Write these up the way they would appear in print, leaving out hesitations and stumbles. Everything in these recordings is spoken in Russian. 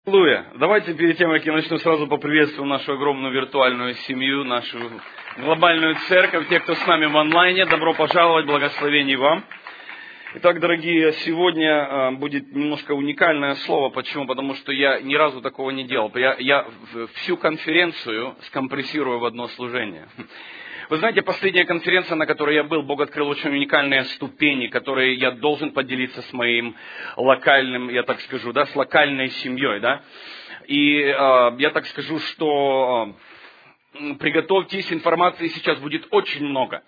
Аллилуйя. Давайте перед тем, как я начну, сразу поприветствую нашу огромную виртуальную семью, нашу глобальную церковь, тех, кто с нами в онлайне. Добро пожаловать, благословений вам. Итак, дорогие, сегодня будет немножко уникальное слово. Почему? Потому что я ни разу такого не делал. Я всю конференцию скомпрессирую в одно служение. Вы знаете, последняя конференция, на которой я был, Бог открыл очень уникальные ступени, которые я должен поделиться с моим локальным, я так скажу, с локальной семьей, И я так скажу, что приготовьтесь, информации сейчас будет очень много.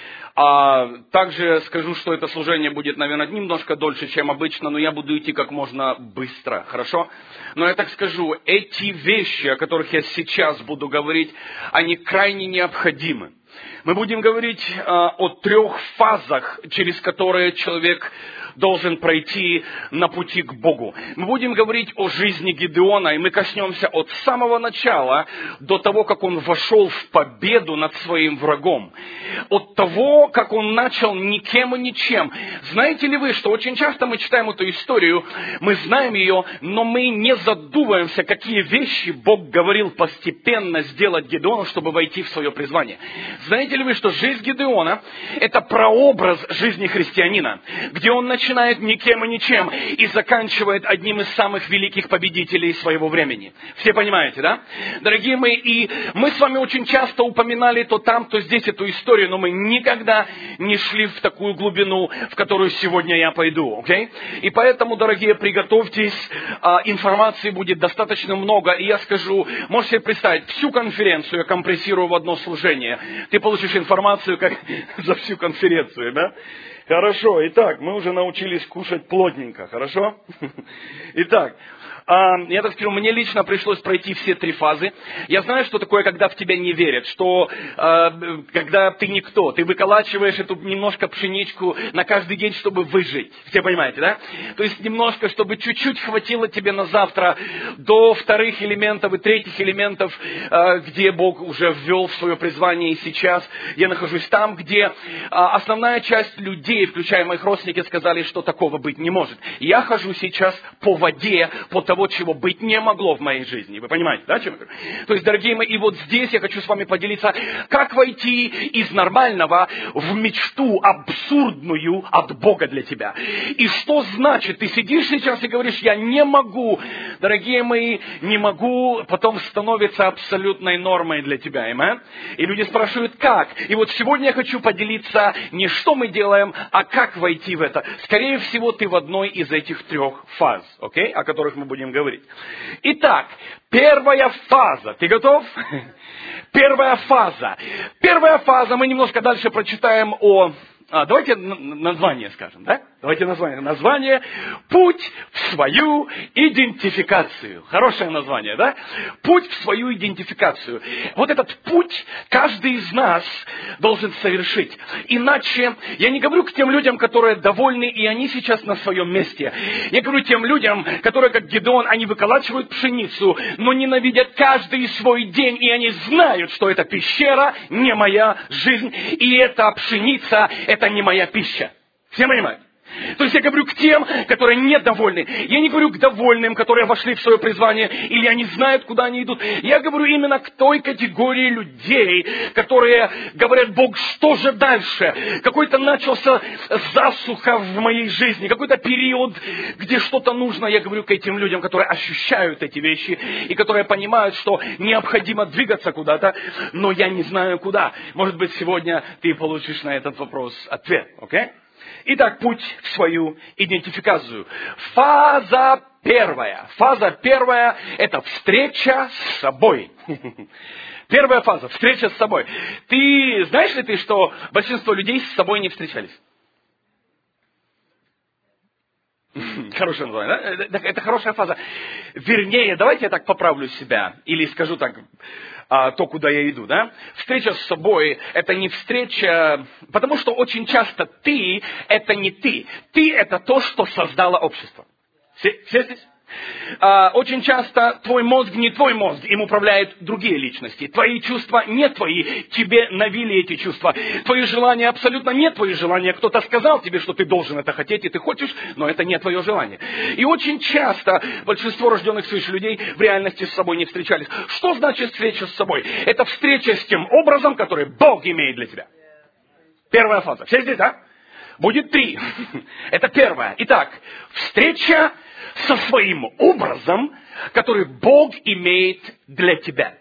Также скажу, что это служение будет, наверное, немножко дольше, чем обычно, но я буду идти как можно быстро, хорошо? Но я так скажу, эти вещи, о которых я сейчас буду говорить, они крайне необходимы. Мы будем говорить о 3 фазах, через которые человек должен пройти на пути к Богу. Мы будем говорить о жизни Гидеона, и мы коснемся от самого начала до того, как он вошел в победу над своим врагом. От того, как он начал никем и ничем. Знаете ли вы, что очень часто мы читаем эту историю, мы знаем ее, но мы не задумываемся, какие вещи Бог говорил постепенно сделать Гидеону, чтобы войти в свое призвание. Знаете ли вы, что жизнь Гидеона – это прообраз жизни христианина, где он начинает никем и ничем и заканчивает одним из самых великих победителей своего времени. Все понимаете, да? Дорогие мои, и мы с вами очень часто упоминали то там, то здесь эту историю, но мы никогда не шли в такую глубину, в которую сегодня я пойду, окей? И поэтому, дорогие, приготовьтесь, информации будет достаточно много, и я скажу, можете себе представить, всю конференцию я компрессирую в одно служение. Ты получишь информацию как за всю конференцию, да? Хорошо, итак, мы уже научились кушать плотненько, хорошо? Итак, я так скажу, мне лично пришлось пройти все 3 фазы. Я знаю, что такое, когда в тебя не верят, что когда ты никто, ты выколачиваешь эту немножко пшеничку на каждый день, чтобы выжить. Все понимаете, да? То есть немножко, чтобы чуть-чуть хватило тебе на завтра до 2-х элементов и 3-х элементов, где Бог уже ввел в свое призвание, и сейчас я нахожусь там, где основная часть людей, включая моих родственников, сказали, что такого быть не может. Я хожу сейчас по воде, по того, чего быть не могло в моей жизни. Вы понимаете, да, чем я говорю? То есть, дорогие мои, и вот здесь я хочу с вами поделиться, как войти из нормального в мечту абсурдную от Бога для тебя. И что значит, ты сидишь сейчас и говоришь, я не могу, дорогие мои, не могу, потом становится абсолютной нормой для тебя, амен? И люди спрашивают, как? И вот сегодня я хочу поделиться не что мы делаем, а как войти в это. Скорее всего, ты в одной из этих 3 фаз, окей, о которых мы будем говорить. Итак, первая фаза. Ты готов? Первая фаза. Первая фаза, мы немножко дальше прочитаем о... давайте название скажем, да? Давайте название. Название «Путь в свою идентификацию». Хорошее название, да? Путь в свою идентификацию. Вот этот путь каждый из нас должен совершить. Иначе, я не говорю к тем людям, которые довольны, и они сейчас на своем месте. Я говорю тем людям, которые, как Гидеон, они выколачивают пшеницу, но ненавидят каждый свой день, и они знают, что эта пещера не моя жизнь, и эта пшеница, это не моя пища. Все понимают? То есть я говорю к тем, которые недовольны. Я не говорю к довольным, которые вошли в свое призвание, или они знают, куда они идут. Я говорю именно к той категории людей, которые говорят, Бог, что же дальше? Какой-то начался засуха в моей жизни, какой-то период, где что-то нужно. Я говорю к этим людям, которые ощущают эти вещи, и которые понимают, что необходимо двигаться куда-то, но я не знаю куда. Может быть, сегодня ты получишь на этот вопрос ответ, окей? Итак, путь в свою идентификацию. Фаза первая. Фаза первая – это встреча с собой. Первая фаза – встреча с собой. Ты знаешь ли ты, что большинство людей с собой не встречались? Хорошее название, да? Это хорошая фаза. Вернее, давайте я так поправлю себя. Или скажу так, то, куда я иду, да? Встреча с собой – это не встреча... Потому что очень часто ты – это не ты. Ты – это то, что создало общество. Все здесь? Очень часто твой мозг не твой мозг, им управляют другие личности. Твои чувства не твои, тебе навили эти чувства. Твои желания абсолютно не твои желания. Кто-то сказал тебе, что ты должен это хотеть, и ты хочешь, но это не твое желание. И очень часто большинство рожденных свыше людей в реальности с собой не встречались. Что значит встреча с собой? Это встреча с тем образом, который Бог имеет для тебя. Первая фаза. Все здесь, да? Будет 3. Это первое. Итак, встреча со своим образом, который Бог имеет для тебя.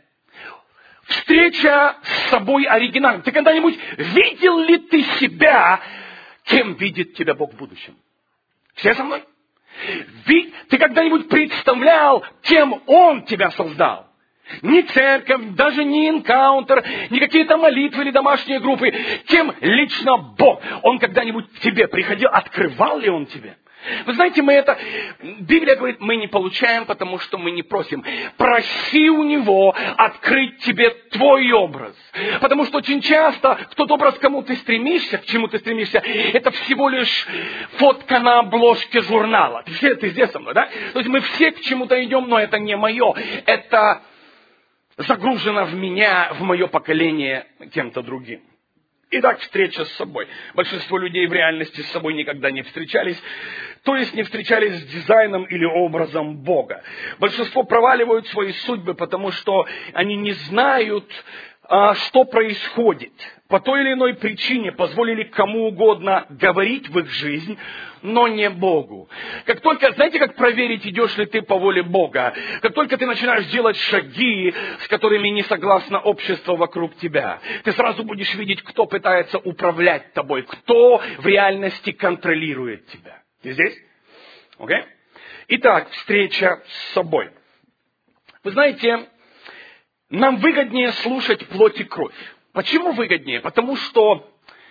Встреча с собой оригинальным. Ты когда-нибудь видел ли ты себя, кем видит тебя Бог в будущем? Все со мной? Ты когда-нибудь представлял, кем Он тебя создал? Ни церковь, даже не энкаунтер, не какие-то молитвы или домашние группы. Кем лично Бог? Он когда-нибудь к тебе приходил? Открывал ли Он тебе? Вы знаете, Библия говорит, мы не получаем, потому что мы не просим. Проси у Него открыть тебе твой образ. Потому что очень часто тот образ, к чему ты стремишься, это всего лишь фотка на обложке журнала. Ты здесь со мной, да? То есть мы все к чему-то идем, но это не мое. Это загружено в меня, в мое поколение кем-то другим. Итак, встреча с собой. Большинство людей в реальности с собой никогда не встречались. То есть не встречались с дизайном или образом Бога. Большинство проваливают свои судьбы, потому что они не знают, что происходит. По той или иной причине позволили кому угодно говорить в их жизнь, но не Богу. Как только, знаете, как проверить, идешь ли ты по воле Бога? Как только ты начинаешь делать шаги, с которыми не согласно общество вокруг тебя, ты сразу будешь видеть, кто пытается управлять тобой, кто в реальности контролирует тебя. Ты здесь? Окей? Итак, встреча с собой. Вы знаете, нам выгоднее слушать плоть и кровь. Почему выгоднее? Потому что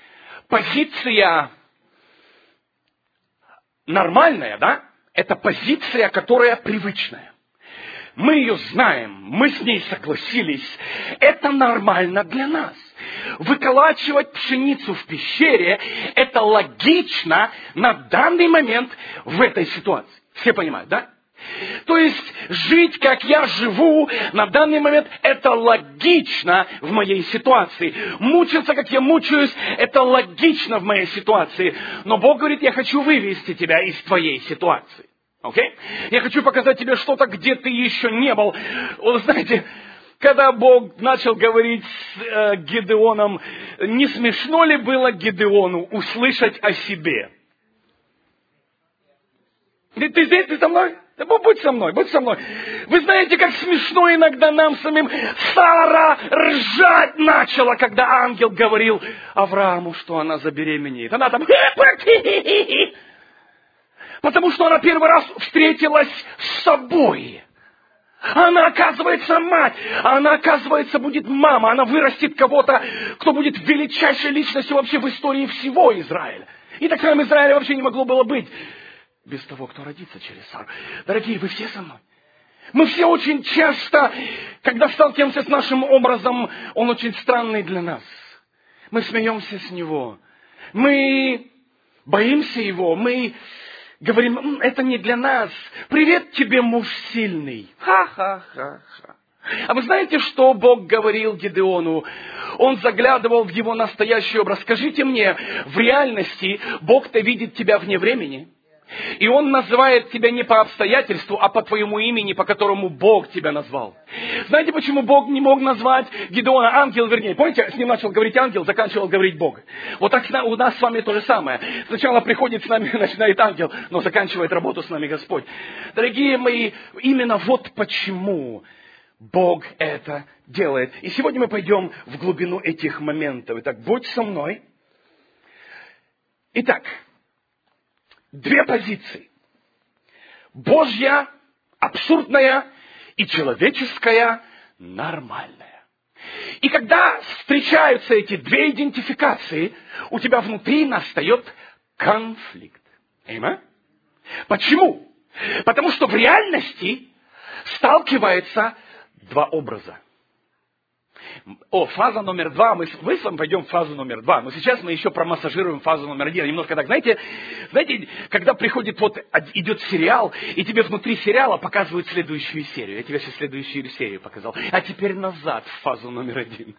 позиция нормальная, да? Это позиция, которая привычная. Мы ее знаем, мы с ней согласились. Это нормально для нас. Выколачивать пшеницу в пещере – это логично на данный момент в этой ситуации. Все понимают, да? То есть жить, как я живу, на данный момент, это логично в моей ситуации. Мучиться, как я мучаюсь, это логично в моей ситуации. Но Бог говорит, я хочу вывести тебя из твоей ситуации. Окей? Я хочу показать тебе что-то, где ты еще не был. Вы знаете, когда Бог начал говорить с Гидеоном, не смешно ли было Гидеону услышать о себе? Ты здесь, ты со мной? Да будь со мной, будь со мной. Вы знаете, как смешно иногда нам самим. Сара ржать начала, когда ангел говорил Аврааму, что она забеременеет. Она там... Потому что она первый раз встретилась с собой. Она, оказывается, мать. Она, оказывается, будет мама. Она вырастет кого-то, кто будет величайшей личностью вообще в истории всего Израиля. И так в Израиле вообще не могло было быть без того, кто родится через Сару. Дорогие, вы все со мной? Мы все очень часто, когда сталкиваемся с нашим образом, он очень странный для нас. Мы смеемся с него. Мы боимся его. Мы говорим, это не для нас. Привет тебе, муж сильный. Ха-ха-ха-ха. А вы знаете, что Бог говорил Гидеону? Он заглядывал в его настоящий образ. Скажите мне, в реальности Бог-то видит тебя вне времени. И Он называет тебя не по обстоятельству, а по твоему имени, по которому Бог тебя назвал. Знаете, почему Бог не мог назвать Гидеона ангел, вернее? Помните, с ним начал говорить ангел, заканчивал говорить Бог. Вот так у нас с вами то же самое. Сначала приходит с нами, начинает ангел, но заканчивает работу с нами Господь. Дорогие мои, именно вот почему Бог это делает. И сегодня мы пойдем в глубину этих моментов. Итак, будь со мной. Итак, две позиции. Божья, абсурдная, и человеческая, нормальная. И когда встречаются эти две идентификации, у тебя внутри настает конфликт. Понимаете? Почему? Потому что в реальности сталкиваются два образа. Фаза номер 2. Мы с вами пойдем в фазу номер 2. Но сейчас мы еще промассажируем фазу номер 1. Немножко так, знаете, когда приходит, идет сериал, и тебе внутри сериала показывают следующую серию. Я тебе сейчас следующую серию показал. А теперь назад в фазу номер 1.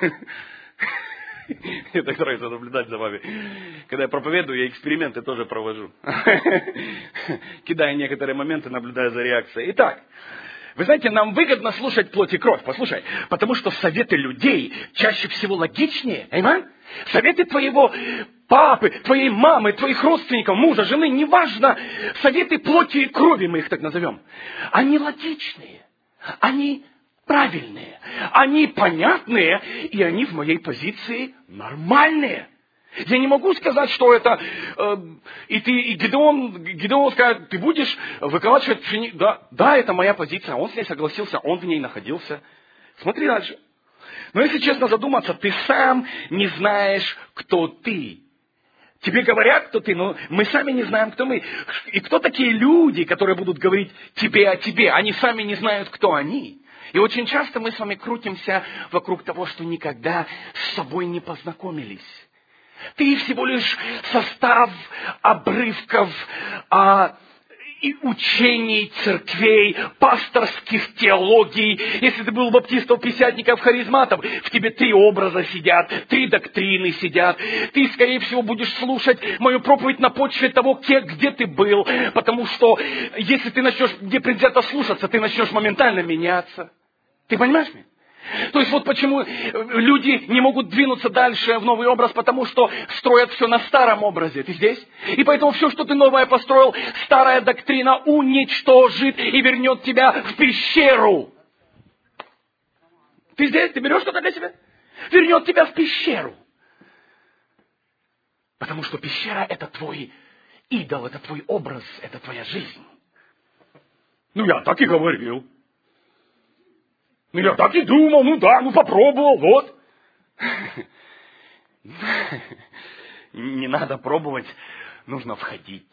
Мне так нравится наблюдать за вами. Когда я проповедую, я эксперименты тоже провожу. Кидая некоторые моменты, наблюдая за реакцией. Итак, вы знаете, нам выгодно слушать плоть и кровь. Послушай, потому что советы людей чаще всего логичнее. Аминь? Советы твоего папы, твоей мамы, твоих родственников, мужа, жены, неважно. Советы плоти и крови, мы их так назовем. Они логичные. Они правильные. Они понятные. И они в моей позиции нормальные. Я не могу сказать, что это... И Гидеон скажет, ты будешь выколачивать пшеницу. Да, это моя позиция. Он с ней согласился, он в ней находился. Смотри дальше. Но если честно задуматься, ты сам не знаешь, кто ты. Тебе говорят, кто ты, но мы сами не знаем, кто мы. И кто такие люди, которые будут говорить тебе о тебе? Они сами не знают, кто они. И очень часто мы с вами крутимся вокруг того, что никогда с собой не познакомились. Ты всего лишь состав обрывков и учений церквей, пасторских теологий. Если ты был баптистов, пятидесятников, харизматов, в тебе 3 образа сидят, 3 доктрины сидят. Ты, скорее всего, будешь слушать мою проповедь на почве того, где ты был. Потому что, если ты начнешь где предвзято слушаться, ты начнешь моментально меняться. Ты понимаешь меня? То есть вот почему люди не могут двинуться дальше в новый образ, потому что строят все на старом образе. Ты здесь? И поэтому все, что ты новое построил, старая доктрина уничтожит и вернет тебя в пещеру. Ты здесь? Ты берешь что-то для себя? Вернет тебя в пещеру. Потому что пещера — это твой идол, это твой образ, это твоя жизнь. Я так и говорил. Я так и думал, попробовал, вот. Не надо пробовать, нужно входить.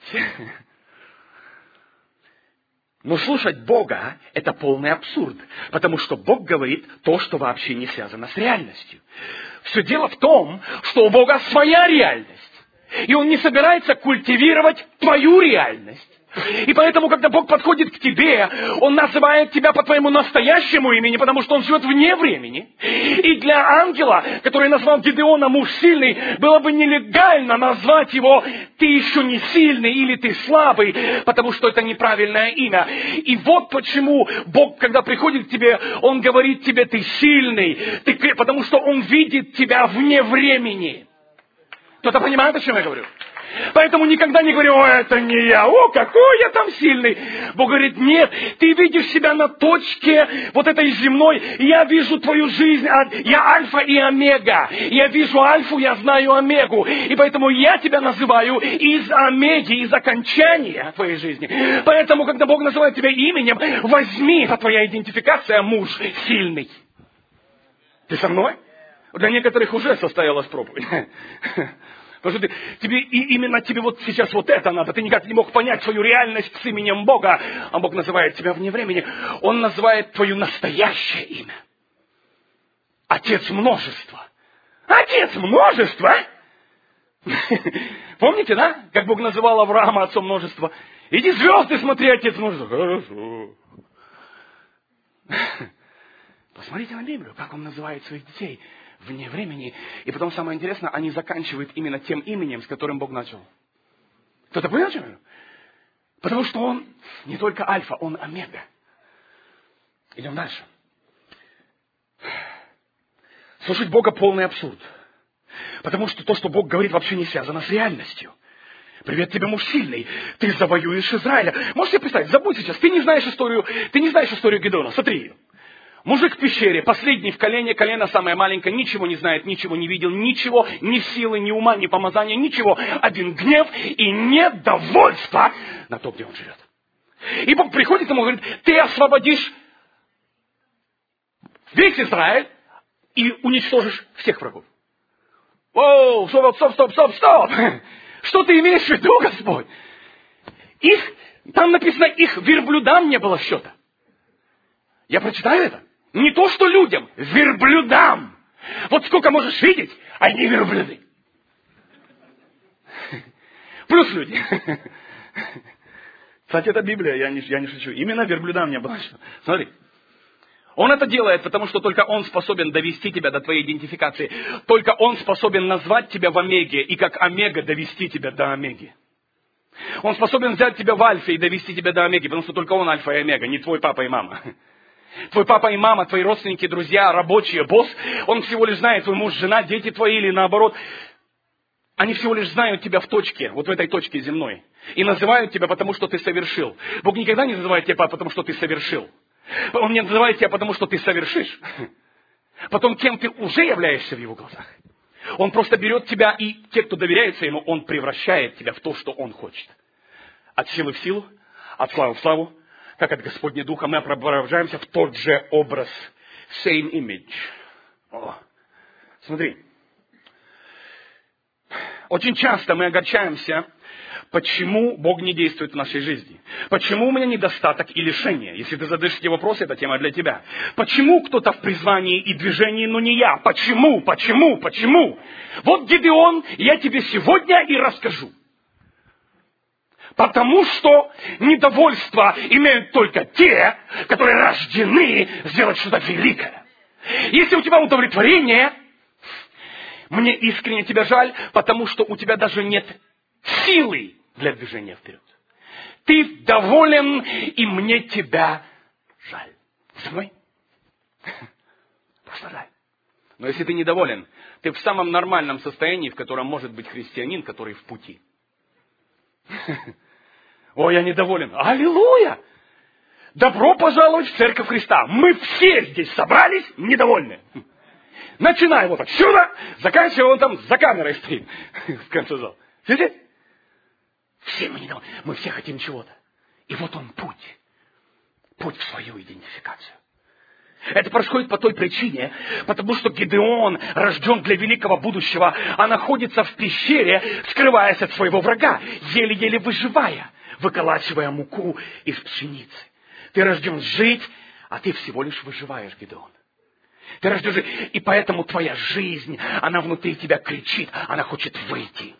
Но слушать Бога — это полный абсурд, потому что Бог говорит то, что вообще не связано с реальностью. Все дело в том, что у Бога своя реальность, и Он не собирается культивировать твою реальность. И поэтому, когда Бог подходит к тебе, Он называет тебя по твоему настоящему имени, потому что Он живет вне времени. И для ангела, который назвал Гидеона муж сильный, было бы нелегально назвать его «ты еще не сильный» или «ты слабый», потому что это неправильное имя. И вот почему Бог, когда приходит к тебе, Он говорит тебе «ты сильный», потому что Он видит тебя вне времени. Кто-то понимает, о чем я говорю? Поэтому никогда не говорю, это не я, какой я там сильный. Бог говорит, нет, ты видишь себя на точке вот этой земной, я вижу твою жизнь, я альфа и омега. Я вижу альфу, я знаю омегу. И поэтому я тебя называю из омеги, из окончания твоей жизни. Поэтому, когда Бог называет тебя именем, возьми, это твоя идентификация, муж сильный. Ты со мной? Для некоторых уже состоялась проповедь. Потому что именно тебе вот сейчас вот это надо. Ты никак не мог понять свою реальность с именем Бога. А Бог называет тебя вне времени. Он называет твое настоящее имя. Отец множества. Отец множества? Помните, да? Как Бог называл Авраама отцом множества. Иди звезды смотри, отец множества. Хорошо. Посмотрите на Библию, как Он называет своих детей. Вне времени. И потом, самое интересное, они заканчивают именно тем именем, с которым Бог начал. Кто-то понял, что я говорю? Потому что Он не только альфа, Он омега. Идем дальше. Слушать Бога — полный абсурд. Потому что то, что Бог говорит, вообще не связано с реальностью. Привет тебе, муж сильный. Ты завоюешь Израиля. Можете себе представить, забудь сейчас, ты не знаешь историю Гидеона. Смотри ее. Мужик в пещере, последний в колене, колено самое маленькое, ничего не знает, ничего не видел, ничего, ни силы, ни ума, ни помазания, ничего. Один гнев и недовольство на то, где он живет. И Бог приходит ему и говорит, ты освободишь весь Израиль и уничтожишь всех врагов. О, стоп. Что ты имеешь в виду, Господь? Там написано, их верблюдам не было счета. Я прочитаю это. Не то, что людям, верблюдам. Вот сколько можешь видеть, одни верблюды. Плюс люди. Кстати, это Библия, я не шучу. Именно верблюдам не было. Смотри. Он это делает, потому что только он способен довести тебя до твоей идентификации. Только он способен назвать тебя в омеге, и как омега довести тебя до омеги. Он способен взять тебя в альфе и довести тебя до омеги, потому что только он альфа и омега, не твой папа и мама. Твой папа и мама, твои родственники, друзья, рабочие, босс, он всего лишь знает, твой муж, жена, дети твои или наоборот. Они всего лишь знают тебя в точке, вот в этой точке земной. И называют тебя, потому что ты совершил. Бог никогда не называет тебя, потому что ты совершил. Он не называет тебя, потому что ты совершишь. Потом, кем ты уже являешься в его глазах. Он просто берет тебя, и те, кто доверяется ему, он превращает тебя в то, что он хочет. От силы в силу, от славы в славу, как от Господня Духа, мы преображаемся в тот же образ. Same image. О, смотри. Очень часто мы огорчаемся, почему Бог не действует в нашей жизни. Почему у меня недостаток и лишение? Если ты задаешь эти вопросы, эта тема для тебя. Почему кто-то в призвании и движении, но не я? Почему? Вот Гидеон, я тебе сегодня и расскажу. Потому что недовольство имеют только те, которые рождены сделать что-то великое. Если у тебя удовлетворение, мне искренне тебя жаль, потому что у тебя даже нет силы для движения вперед. Ты доволен, и мне тебя жаль. Со мной? Просто жаль. Но если ты недоволен, ты в самом нормальном состоянии, в котором может быть христианин, который в пути. О, я недоволен. Аллилуйя! Добро пожаловать в Церковь Христа. Мы все здесь собрались недовольны. Начинаем вот отсюда, заканчивая вон там за камерой стоим в конце зала. Видите? Все мы недовольны. Мы все хотим чего-то. И вот он путь. Путь в свою идентификацию. Это происходит по той причине, потому что Гидеон рожден для великого будущего, а находится в пещере, скрываясь от своего врага, еле-еле выживая, выколачивая муку из пшеницы. Ты рожден жить, а ты всего лишь выживаешь, Гидеон. Ты рожден жить, и поэтому твоя жизнь, она внутри тебя кричит, она хочет выйти.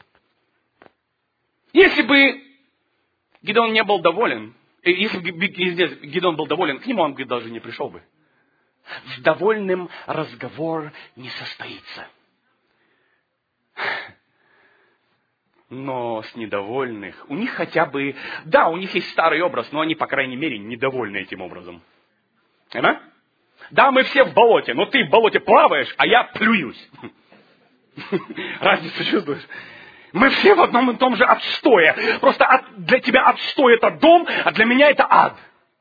Если бы Гидеон не был доволен, если бы Гидеон был доволен, к нему он даже не пришел бы. С довольным разговор не состоится. Но с недовольных, у них хотя бы, да, у них есть старый образ, но они, по крайней мере, недовольны этим образом. Понимаешь? Да, мы все в болоте, но ты в болоте плаваешь, а я плююсь. Разницу чувствуешь? Мы все в одном и том же отстое. Просто для тебя отстой это дом, а для меня это ад.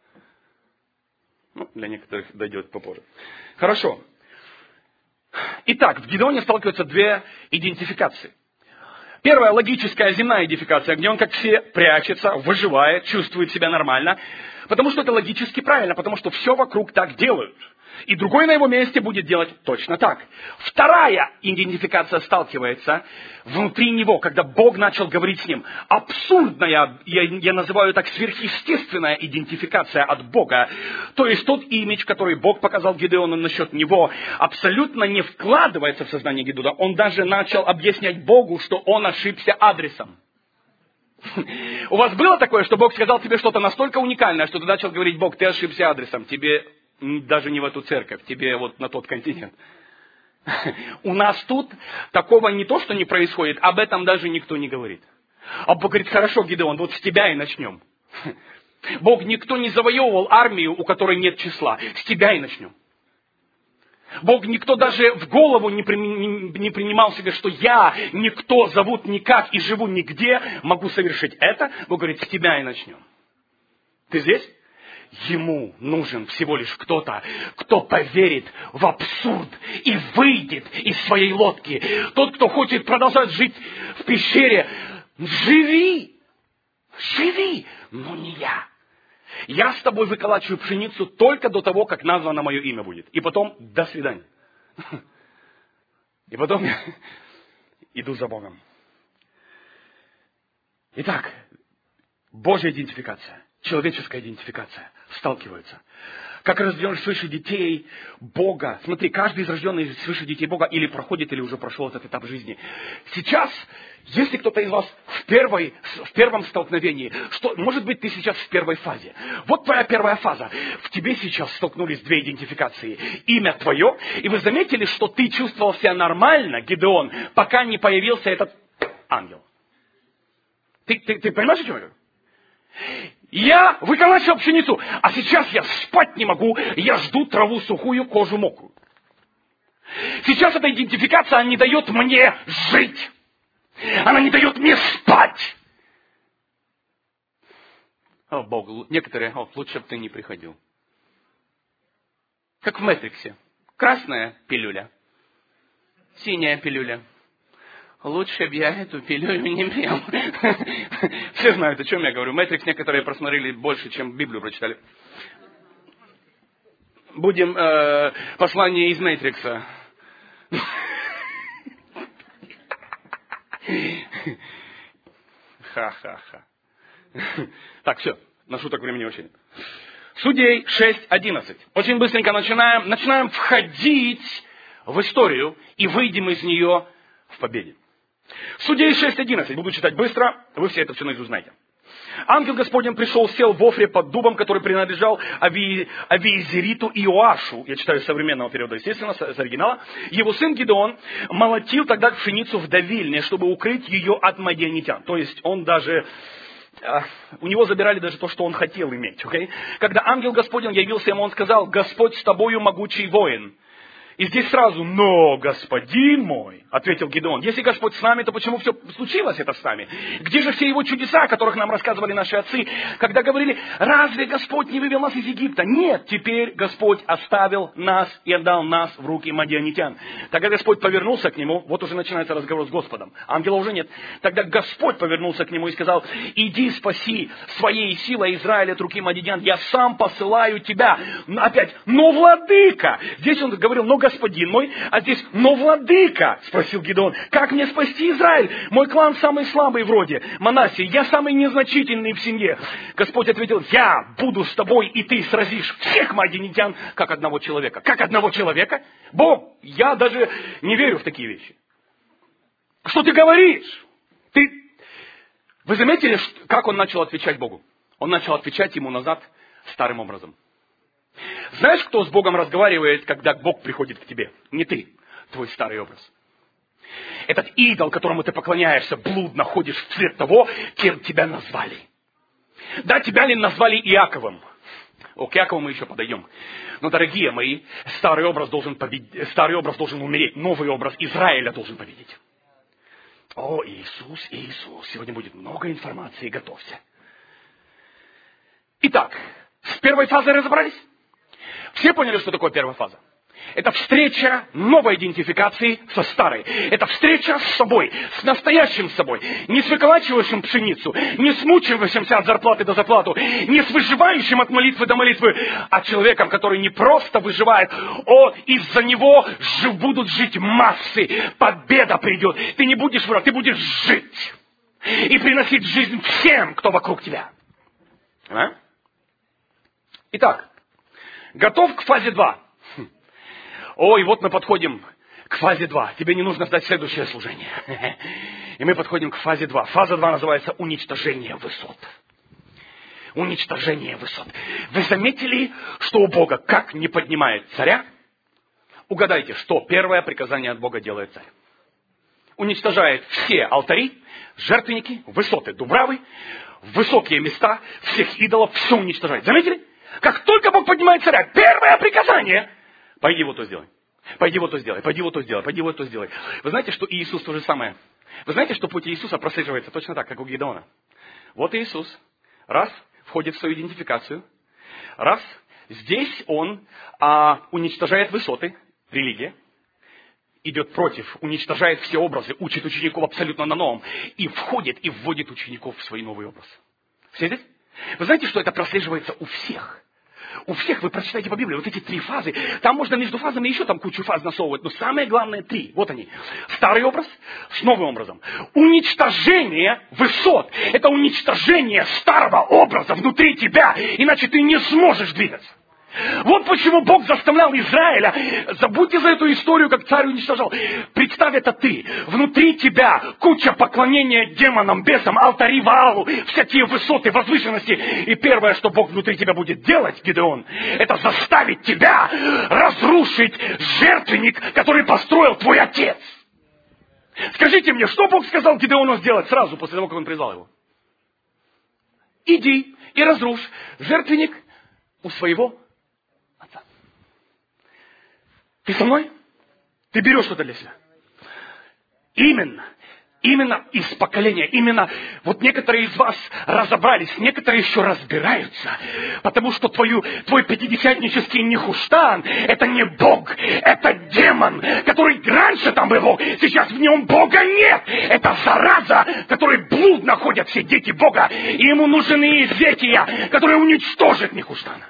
Ну, для некоторых дойдет попозже. Хорошо. Итак, в Гидеоне сталкиваются две идентификации. Первая логическая земная идентификация, где он, как все, прячется, выживает, чувствует себя нормально. Потому что это логически правильно, потому что все вокруг так делают. И другой на его месте будет делать точно так. Вторая идентификация сталкивается внутри него, когда Бог начал говорить с ним. Абсурдная, я называю так, сверхъестественная идентификация от Бога. То есть тот имидж, который Бог показал Гидеону насчет него, абсолютно не вкладывается в сознание Гидеона. Он даже начал объяснять Богу, что он ошибся адресом. У вас было такое, что Бог сказал тебе что-то настолько уникальное, что ты начал говорить: Бог, ты ошибся адресом, тебе даже не в эту церковь, тебе вот на тот континент. У нас тут такого не то, что не происходит, об этом даже никто не говорит. А Бог говорит: хорошо, Гидеон, вот с тебя и начнем. Бог, никто не завоевывал армию, у которой нет числа, с тебя и начнем. Бог, никто даже в голову не принимал себе, что я, никто, зовут никак и живу нигде, могу совершить это. Бог говорит: с тебя и начнем. Ты здесь? Ему нужен всего лишь кто-то, кто поверит в абсурд и выйдет из своей лодки. Тот, кто хочет продолжать жить в пещере, живи, но не я. Я с тобой выколачиваю пшеницу только до того, как названо мое имя будет. И потом до свидания. И потом я иду за Богом. Итак, Божья идентификация, человеческая идентификация сталкиваются. Как рожденных свыше детей Бога. Смотри, каждый из рожденных свыше детей Бога или проходит, или уже прошел этот этап жизни. Сейчас, если кто-то из вас в первом столкновении, может быть, ты сейчас в первой фазе. Вот твоя первая фаза. В тебе сейчас столкнулись две идентификации. Имя твое, и вы заметили, что ты чувствовал себя нормально, Гидеон, пока не появился этот ангел. Ты понимаешь, о чем я говорю? Я выколачивал пшеницу, а сейчас я спать не могу, я жду траву сухую, кожу мокрую. Сейчас эта идентификация, она не дает мне жить. Она не дает мне спать. О, Бог, некоторые, лучше бы ты не приходил. Как в Мэтриксе. Красная пилюля, синяя пилюля. Лучше бы я эту пилюлю не пил. Все знают, о чем я говорю. Мэтрикс некоторые просмотрели больше, чем Библию прочитали. Будем послание из Мэтрикса. Ха-ха-ха. Так, все. На шуток времени очень. Судей 6:11. Очень быстренько начинаем. Начинаем входить в историю и выйдем из нее в победе. Судей 6:11. Буду читать быстро. Вы все это все наизусть знаете. Ангел Господень пришел, сел в Офре под дубом, который принадлежал Авиезериту Иоашу. Я читаю с современного перевода, естественно, с оригинала. Его сын Гидеон молотил тогда пшеницу в давильне, чтобы укрыть ее от мадианитян. То есть он даже... У него забирали даже то, что он хотел иметь. Okay? Когда ангел Господень явился ему, он сказал: «Господь с тобою, могучий воин». И здесь сразу: «Но, господин мой», ответил Гидеон, «если Господь с нами, то почему все случилось это с нами? Где же все его чудеса, о которых нам рассказывали наши отцы, когда говорили: разве Господь не вывел нас из Египта? Нет, теперь Господь оставил нас и отдал нас в руки мадианитян». Тогда Господь повернулся к нему, вот уже начинается разговор с Господом, ангела уже нет. Тогда Господь повернулся к нему и сказал: «Иди спаси своей силой Израиля от руки мадианитян, я сам посылаю тебя». Опять: «Но, владыка». Здесь он говорил: «Но, господин мой», а здесь: «Но, владыка», спросил Гидеон, «как мне спасти Израиль? Мой клан самый слабый в роде, Манассия, я самый незначительный в семье». Господь ответил: «Я буду с тобой, и ты сразишь всех мадианитян, как одного человека». Как одного человека? Бог, я даже не верю в такие вещи. Что ты говоришь? Вы заметили, как он начал отвечать Богу? Он начал отвечать ему назад старым образом. Знаешь, кто с Богом разговаривает, когда Бог приходит к тебе? Не ты, твой старый образ. Этот идол, которому ты поклоняешься, блудно ходишь в цвет того, кем тебя назвали. Да, тебя ли назвали Иаковом? К Иакову мы еще подойдем. Но, дорогие мои, старый образ должен умереть, новый образ Израиля должен победить. О, Иисус, Иисус, сегодня будет много информации, готовься. Итак, с первой фазой разобрались? Все поняли, что такое первая фаза? Это встреча новой идентификации со старой. Это встреча с собой, с настоящим собой. Не с выколачивающим пшеницу, не с мучающимся от зарплаты до зарплаты, не с выживающим от молитвы до молитвы, а человеком, который не просто выживает, из-за него будут жить массы. Победа придет. Ты не будешь врать, ты будешь жить. И приносить жизнь всем, кто вокруг тебя. Итак, готов к фазе 2? И вот мы подходим к фазе 2. Тебе не нужно ждать следующее служение. И мы подходим к фазе 2. Фаза 2 называется уничтожение высот. Уничтожение высот. Вы заметили, что у Бога как не поднимает царя? Угадайте, что первое приказание от Бога делает царь. Уничтожает все алтари, жертвенники, высоты дубравы, высокие места, всех идолов, все уничтожает. Заметили? Как только Бог поднимает царя, первое приказание: пойди вот то сделай, пойди вот то сделай, пойди вот то сделай, пойди вот то сделай. Вы знаете, что Иисус то же самое? Вы знаете, что путь Иисуса прослеживается точно так, как у Гидеона? Вот Иисус, раз, входит в свою идентификацию, раз, здесь он уничтожает высоты, религия, идет против, уничтожает все образы, учит учеников абсолютно на новом, и входит и вводит учеников в свой новый образ. Все здесь? Вы знаете, что это прослеживается у всех? У всех, вы прочитайте по Библии, вот эти 3 фазы, там можно между фазами еще там кучу фаз насовывать, но самые главные 3, вот они. Старый образ с новым образом. Уничтожение высот, это уничтожение старого образа внутри тебя, иначе ты не сможешь двигаться. Вот почему Бог заставлял Израиля, забудьте за эту историю, как царь уничтожал. Представь, это ты, внутри тебя куча поклонения демонам, бесам, алтари Ваалу, всякие высоты, возвышенности. И первое, что Бог внутри тебя будет делать, Гидеон, это заставить тебя разрушить жертвенник, который построил твой отец. Скажите мне, что Бог сказал Гидеону сделать сразу после того, как он призвал его? Иди и разрушь жертвенник у своего отца. Ты со мной? Ты берешь что-то для себя. Именно из поколения, именно вот некоторые из вас разобрались, некоторые еще разбираются, потому что твой пятидесятнический Нехуштан, это не Бог, это демон, который раньше там был Бог, сейчас в нем Бога нет. Это зараза, в которой блуд находят все дети Бога, и ему нужен Иезекия, который уничтожит Нехуштана.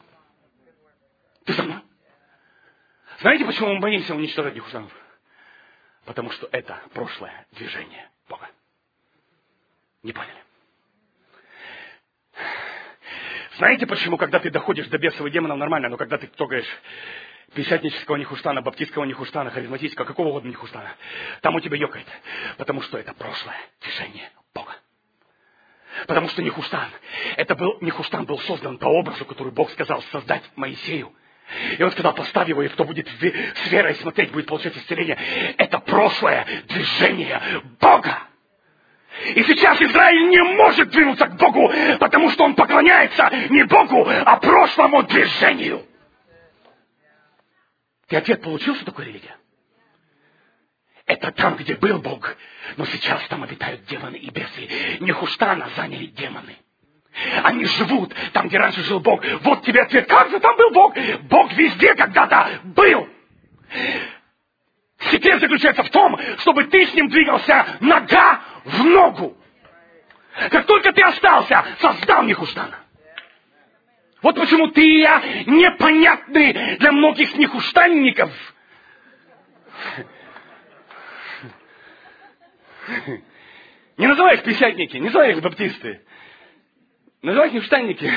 Ты со мной? Знаете, почему мы боимся уничтожать Нехуштанов? Потому что это прошлое движение Бога. Не поняли? Знаете почему, когда ты доходишь до бесов и демонов, нормально, но когда ты трогаешь пятидесятнического Нехуштана, баптистского Нехуштана, харизматического, какого угодно Нехуштана, там у тебя ёкает. Потому что это прошлое движение Бога. Потому что Нехуштан был создан по образу, который Бог сказал создать Моисею. И он сказал, поставь его, и кто будет с верой смотреть, будет получать исцеление. Это прошлое движение Бога. И сейчас Израиль не может двинуться к Богу, потому что он поклоняется не Богу, а прошлому движению. Ты ответ получил, что такое религия? Это там, где был Бог, но сейчас там обитают демоны и бесы. Нехуштана заняли демоны. Они живут там, где раньше жил Бог. Вот тебе ответ. Как же там был Бог? Бог везде когда-то был. Секрет заключается в том, чтобы ты с ним двигался нога в ногу. Как только ты остался, создал Нехуштана. Вот почему ты и я непонятны для многих нехуштанников. Не называй их пятидесятники, не называй их баптисты. Называй их нехуштанники.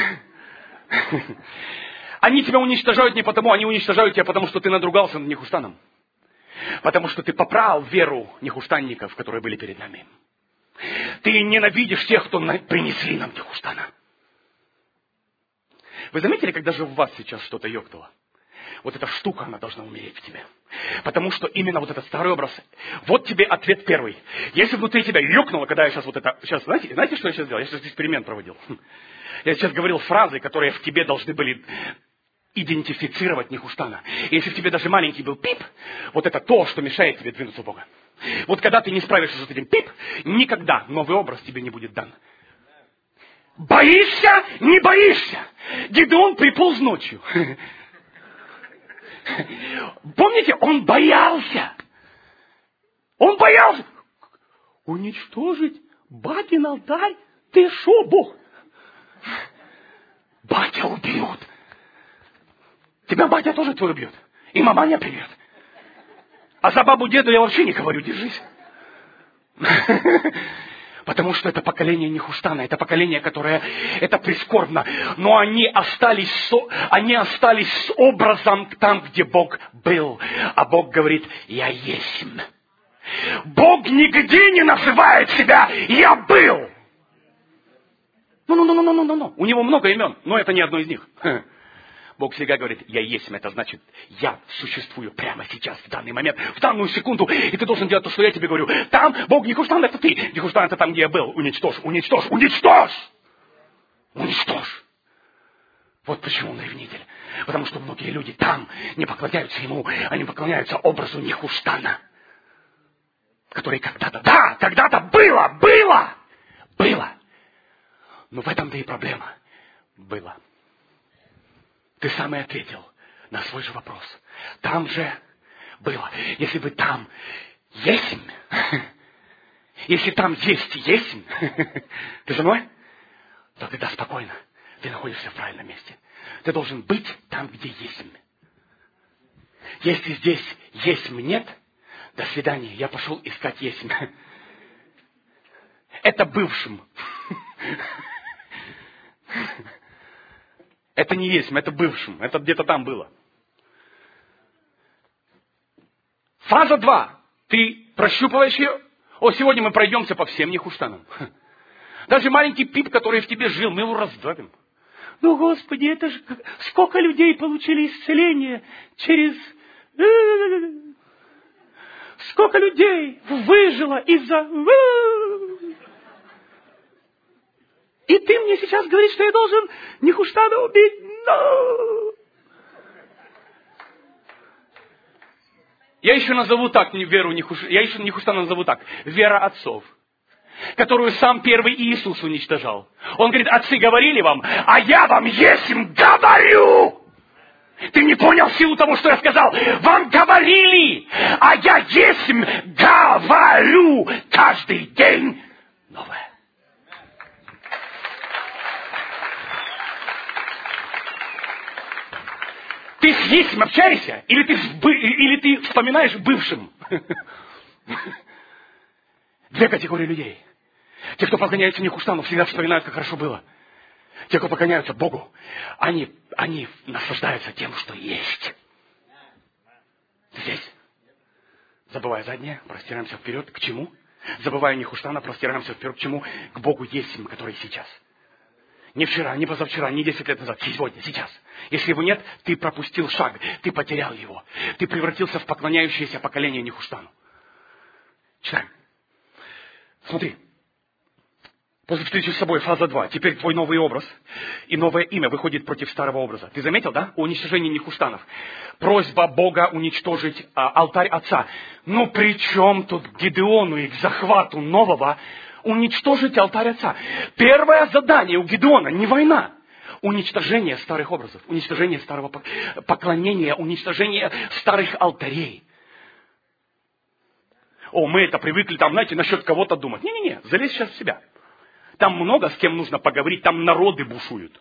Они тебя уничтожают не потому, они уничтожают тебя потому, что ты надругался над Нехуштаном. Потому что ты попрал веру нехуштанников, которые были перед нами. Ты ненавидишь тех, кто принесли нам Нехуштана. Вы заметили, когда же в вас сейчас что-то ёкнуло? Вот эта штука, она должна умереть в тебе. Потому что именно вот этот старый образ, вот тебе ответ первый. Если внутри тебя ёкнуло, когда я сейчас вот это... Сейчас, знаете, что я сейчас делал? Я сейчас эксперимент проводил. Я сейчас говорил фразы, которые в тебе должны были идентифицировать Нехуштана. И если в тебе даже маленький был пип, вот это то, что мешает тебе двинуться в Бога. Вот когда ты не справишься с этим пип, никогда новый образ тебе не будет дан. Боишься? Не боишься. Гидеон приполз ночью. Помните, он боялся. Он боялся. Уничтожить батин алтарь? Ты шо, Бог? Батя убьют. Тебя батя тоже твой убьет. И маманя придет. А за бабу деду я вообще не говорю, держись. Потому что это поколение Нехуштана, это поколение, которое, это прискорбно. Но они остались с образом там, где Бог был. А Бог говорит, я есть. Бог нигде не называет себя «я был». Ну. У него много имен, но это не одно из них. Бог всегда говорит, я есть, это значит, я существую прямо сейчас, в данный момент, в данную секунду, и ты должен делать то, что я тебе говорю. Там Бог Нехуштан, это ты. Нехуштан, это там, где я был. Уничтожь. Вот почему он ревнитель. Потому что многие люди там не поклоняются ему, они поклоняются образу Нехуштана, который когда-то было. Но в этом-то и проблема. Было. Ты сам и ответил на свой же вопрос. Там же было. Если бы там есть, если там есть, ты со мной, то тогда спокойно. ты находишься в правильном месте. Ты должен быть там, где есть. Если здесь есть нет, до свидания, я пошел искать есть. Это бывшим. Это не есть, это бывшим. Это где-то там было. Фаза 2. Ты прощупываешь ее. Сегодня мы пройдемся по всем нехуштанам. Даже маленький пип, который в тебе жил, мы его раздавим. Ну, Господи, это же сколько людей получили исцеление через... Сколько людей выжило из-за... И ты мне сейчас говоришь, что я должен нехуштана убить? No! Я еще назову так веру нехуштана. Я еще нехуштана назову так. Вера отцов, которую сам первый Иисус уничтожал. Он говорит, отцы говорили вам, а я вам есмь говорю. Ты не понял силу того, что я сказал? Вам говорили, а я есмь говорю каждый день новое. Ты с есмь общаешься, или ты вспоминаешь бывшим? Две категории людей. Те, кто поклоняются нехуштану, всегда вспоминают, как хорошо было. Те, кто поклоняются Богу, они наслаждаются тем, что есть. Здесь. Забывая заднее, простираемся вперед. К чему? Забывая нехуштана, простираемся вперед. К чему? К Богу есть, который сейчас. Не вчера, не позавчера, не 10 лет назад. Сегодня, сейчас. Если его нет, ты пропустил шаг. Ты потерял его. Ты превратился в поклоняющееся поколение нехуштану. Читаем. Смотри. После встречи с собой, фаза 2. Теперь твой новый образ и новое имя выходит против старого образа. Ты заметил, да? Уничтожение нехуштанов. Просьба Бога уничтожить алтарь отца. Ну при чем тут к Гидеону и к захвату нового уничтожить алтарь отца? Первое задание у Гидеона не война. Уничтожение старых образов. Уничтожение старого поклонения. Уничтожение старых алтарей. Мы это привыкли, там, знаете, насчет кого-то думать. Не-не-не, залезь сейчас в себя. Там много с кем нужно поговорить, там народы бушуют.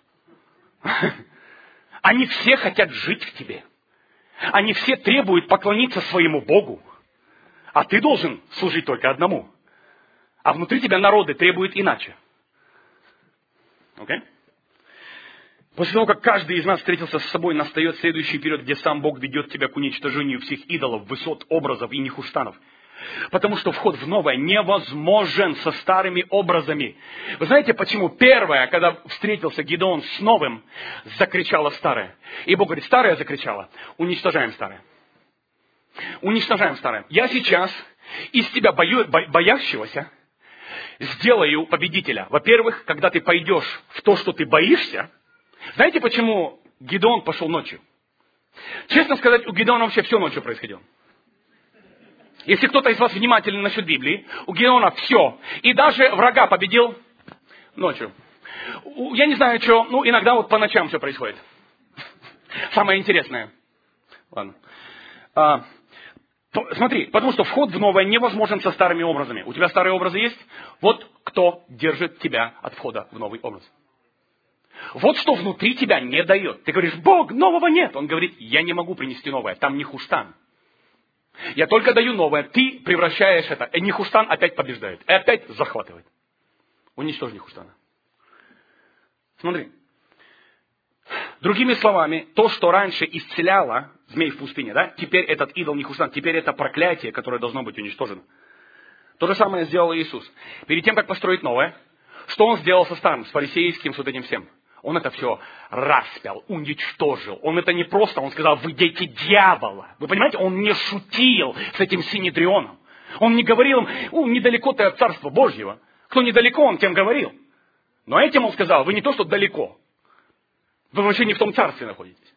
Они все хотят жить в тебе. Они все требуют поклониться своему Богу. А ты должен служить только одному. А внутри тебя народы требуют иначе. Окей? После того, как каждый из нас встретился с собой, настает следующий период, где сам Бог ведет тебя к уничтожению всех идолов, высот, образов и нехуштанов. Потому что вход в новое невозможен со старыми образами. Вы знаете, почему? Первое, когда встретился Гидеон с новым, закричало старое. И Бог говорит, старое закричало, уничтожаем старое. Уничтожаем старое. Я сейчас из тебя боящегося сделаю победителя. Во-первых, когда ты пойдешь в то, что ты боишься. Знаете, почему Гидеон пошел ночью? Честно сказать, у Гидеона вообще все ночью происходило. Если кто-то из вас внимательный насчет Библии, у Гидеона все. И даже врага победил ночью. Я не знаю, что, иногда вот по ночам все происходит. Самое интересное. Ладно. Смотри, потому что вход в новое невозможен со старыми образами. У тебя старые образы есть? Вот кто держит тебя от входа в новый образ. Вот что внутри тебя не дает. Ты говоришь, Бог, нового нет. Он говорит, я не могу принести новое, там нехуштан. Я только даю новое, ты превращаешь это. И нехуштан опять побеждает. И опять захватывает. Уничтожь нехуштана. Смотри. Другими словами, то, что раньше исцеляло змей в пустыне, да, теперь этот идол нехуштан, теперь это проклятие, которое должно быть уничтожено. То же самое сделал Иисус. Перед тем, как построить новое, что Он сделал со старым, с фарисейским, с вот этим всем? Он это все распял, уничтожил. Он это не просто, он сказал, вы дети дьявола. Вы понимаете, он не шутил с этим Синедрионом. Он не говорил им, недалеко ты от Царства Божьего. Кто недалеко, он тем говорил. Но этим он сказал, вы не то, что далеко. Вы вообще не в том царстве находитесь.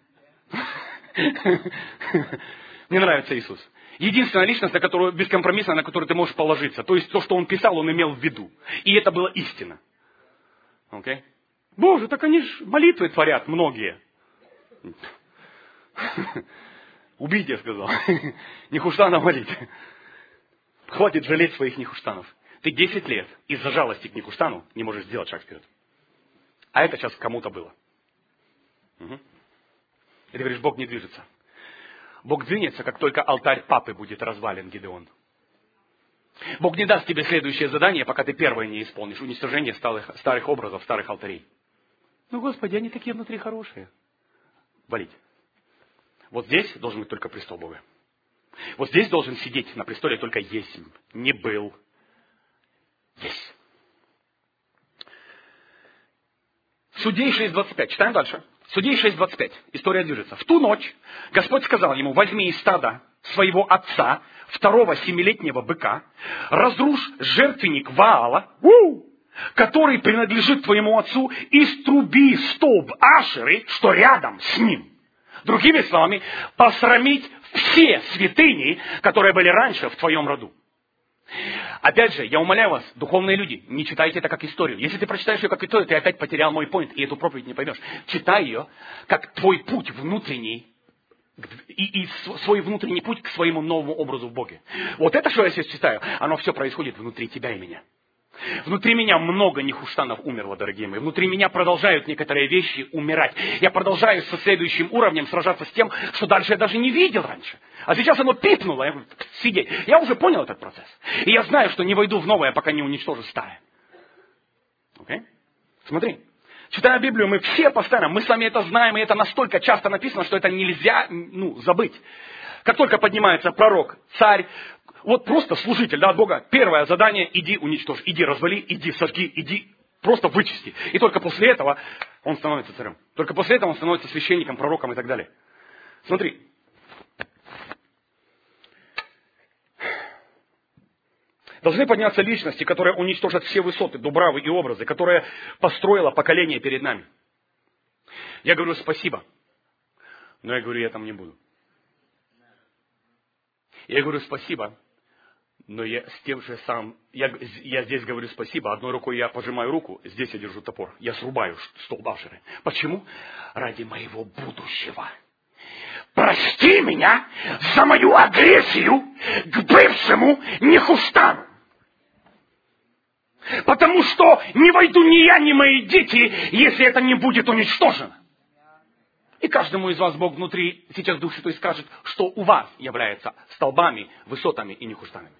Мне нравится Иисус. Единственная личность, бескомпромиссная, на которую ты можешь положиться. То есть то, что он писал, он имел в виду. И это была истина. Окей? Боже, так они же молитвы творят многие. Убить, я сказал. Нехуштана молить. Хватит жалеть своих нехуштанов. Ты 10 лет из-за жалости к нехуштану не можешь сделать шаг вперед. А это сейчас кому-то было. Угу. И ты говоришь, Бог не движется. Бог двинется, как только алтарь папы будет развален, Гидеон. Бог не даст тебе следующее задание, пока ты первое не исполнишь. Уничтожение старых образов, старых алтарей. Ну, Господи, они такие внутри хорошие. Валить. Вот здесь должен быть только престол Бога. Вот здесь должен сидеть на престоле только Есим. Не был. Есть. Судей 6.25. Читаем дальше. Судей 6.25. История движется. В ту ночь Господь сказал ему, возьми из стада своего отца, второго 7-летнего быка, разрушь жертвенник Ваала, который принадлежит твоему отцу, и струби столб Ашеры, что рядом с ним. Другими словами, посрамить все святыни, которые были раньше в твоем роду. Опять же, я умоляю вас, духовные люди, не читайте это как историю. Если ты прочитаешь ее как историю, ты опять потерял мой поинт, и эту проповедь не поймешь. Читай ее как твой путь внутренний, и свой внутренний путь к своему новому образу в Боге. Вот это, что я сейчас читаю, оно все происходит внутри тебя и меня. Внутри меня много нехуштанов умерло, дорогие мои. Внутри меня продолжают некоторые вещи умирать. Я продолжаю со следующим уровнем сражаться с тем, что дальше я даже не видел раньше. А сейчас оно пипнуло, я говорю, сидеть. Я уже понял этот процесс. И я знаю, что не войду в новое, пока не уничтожу старое. Окей? Смотри. Читая Библию, мы все постоянно, мы с вами это знаем, и это настолько часто написано, что это нельзя забыть. Как только поднимается пророк, царь, вот просто служитель от Бога, первое задание, иди уничтожь, иди развали, иди сожги, иди просто вычисти. И только после этого он становится царем. Только после этого он становится священником, пророком и так далее. Смотри. Должны подняться личности, которые уничтожат все высоты, дубравы и образы, которые построило поколение перед нами. Я говорю спасибо, но я говорю, я там не буду. Я говорю спасибо, но я с тем же самым, я здесь говорю спасибо, одной рукой я пожимаю руку, здесь я держу топор, я срубаю столб Ашеры. Почему? Ради моего будущего. Прости меня за мою агрессию к бывшему Нехуштану. Потому что не войду ни я, ни мои дети, если это не будет уничтожено. И каждому из вас Бог внутри, сейчас Дух Святой скажет, что у вас является столбами, высотами и нехуштанами.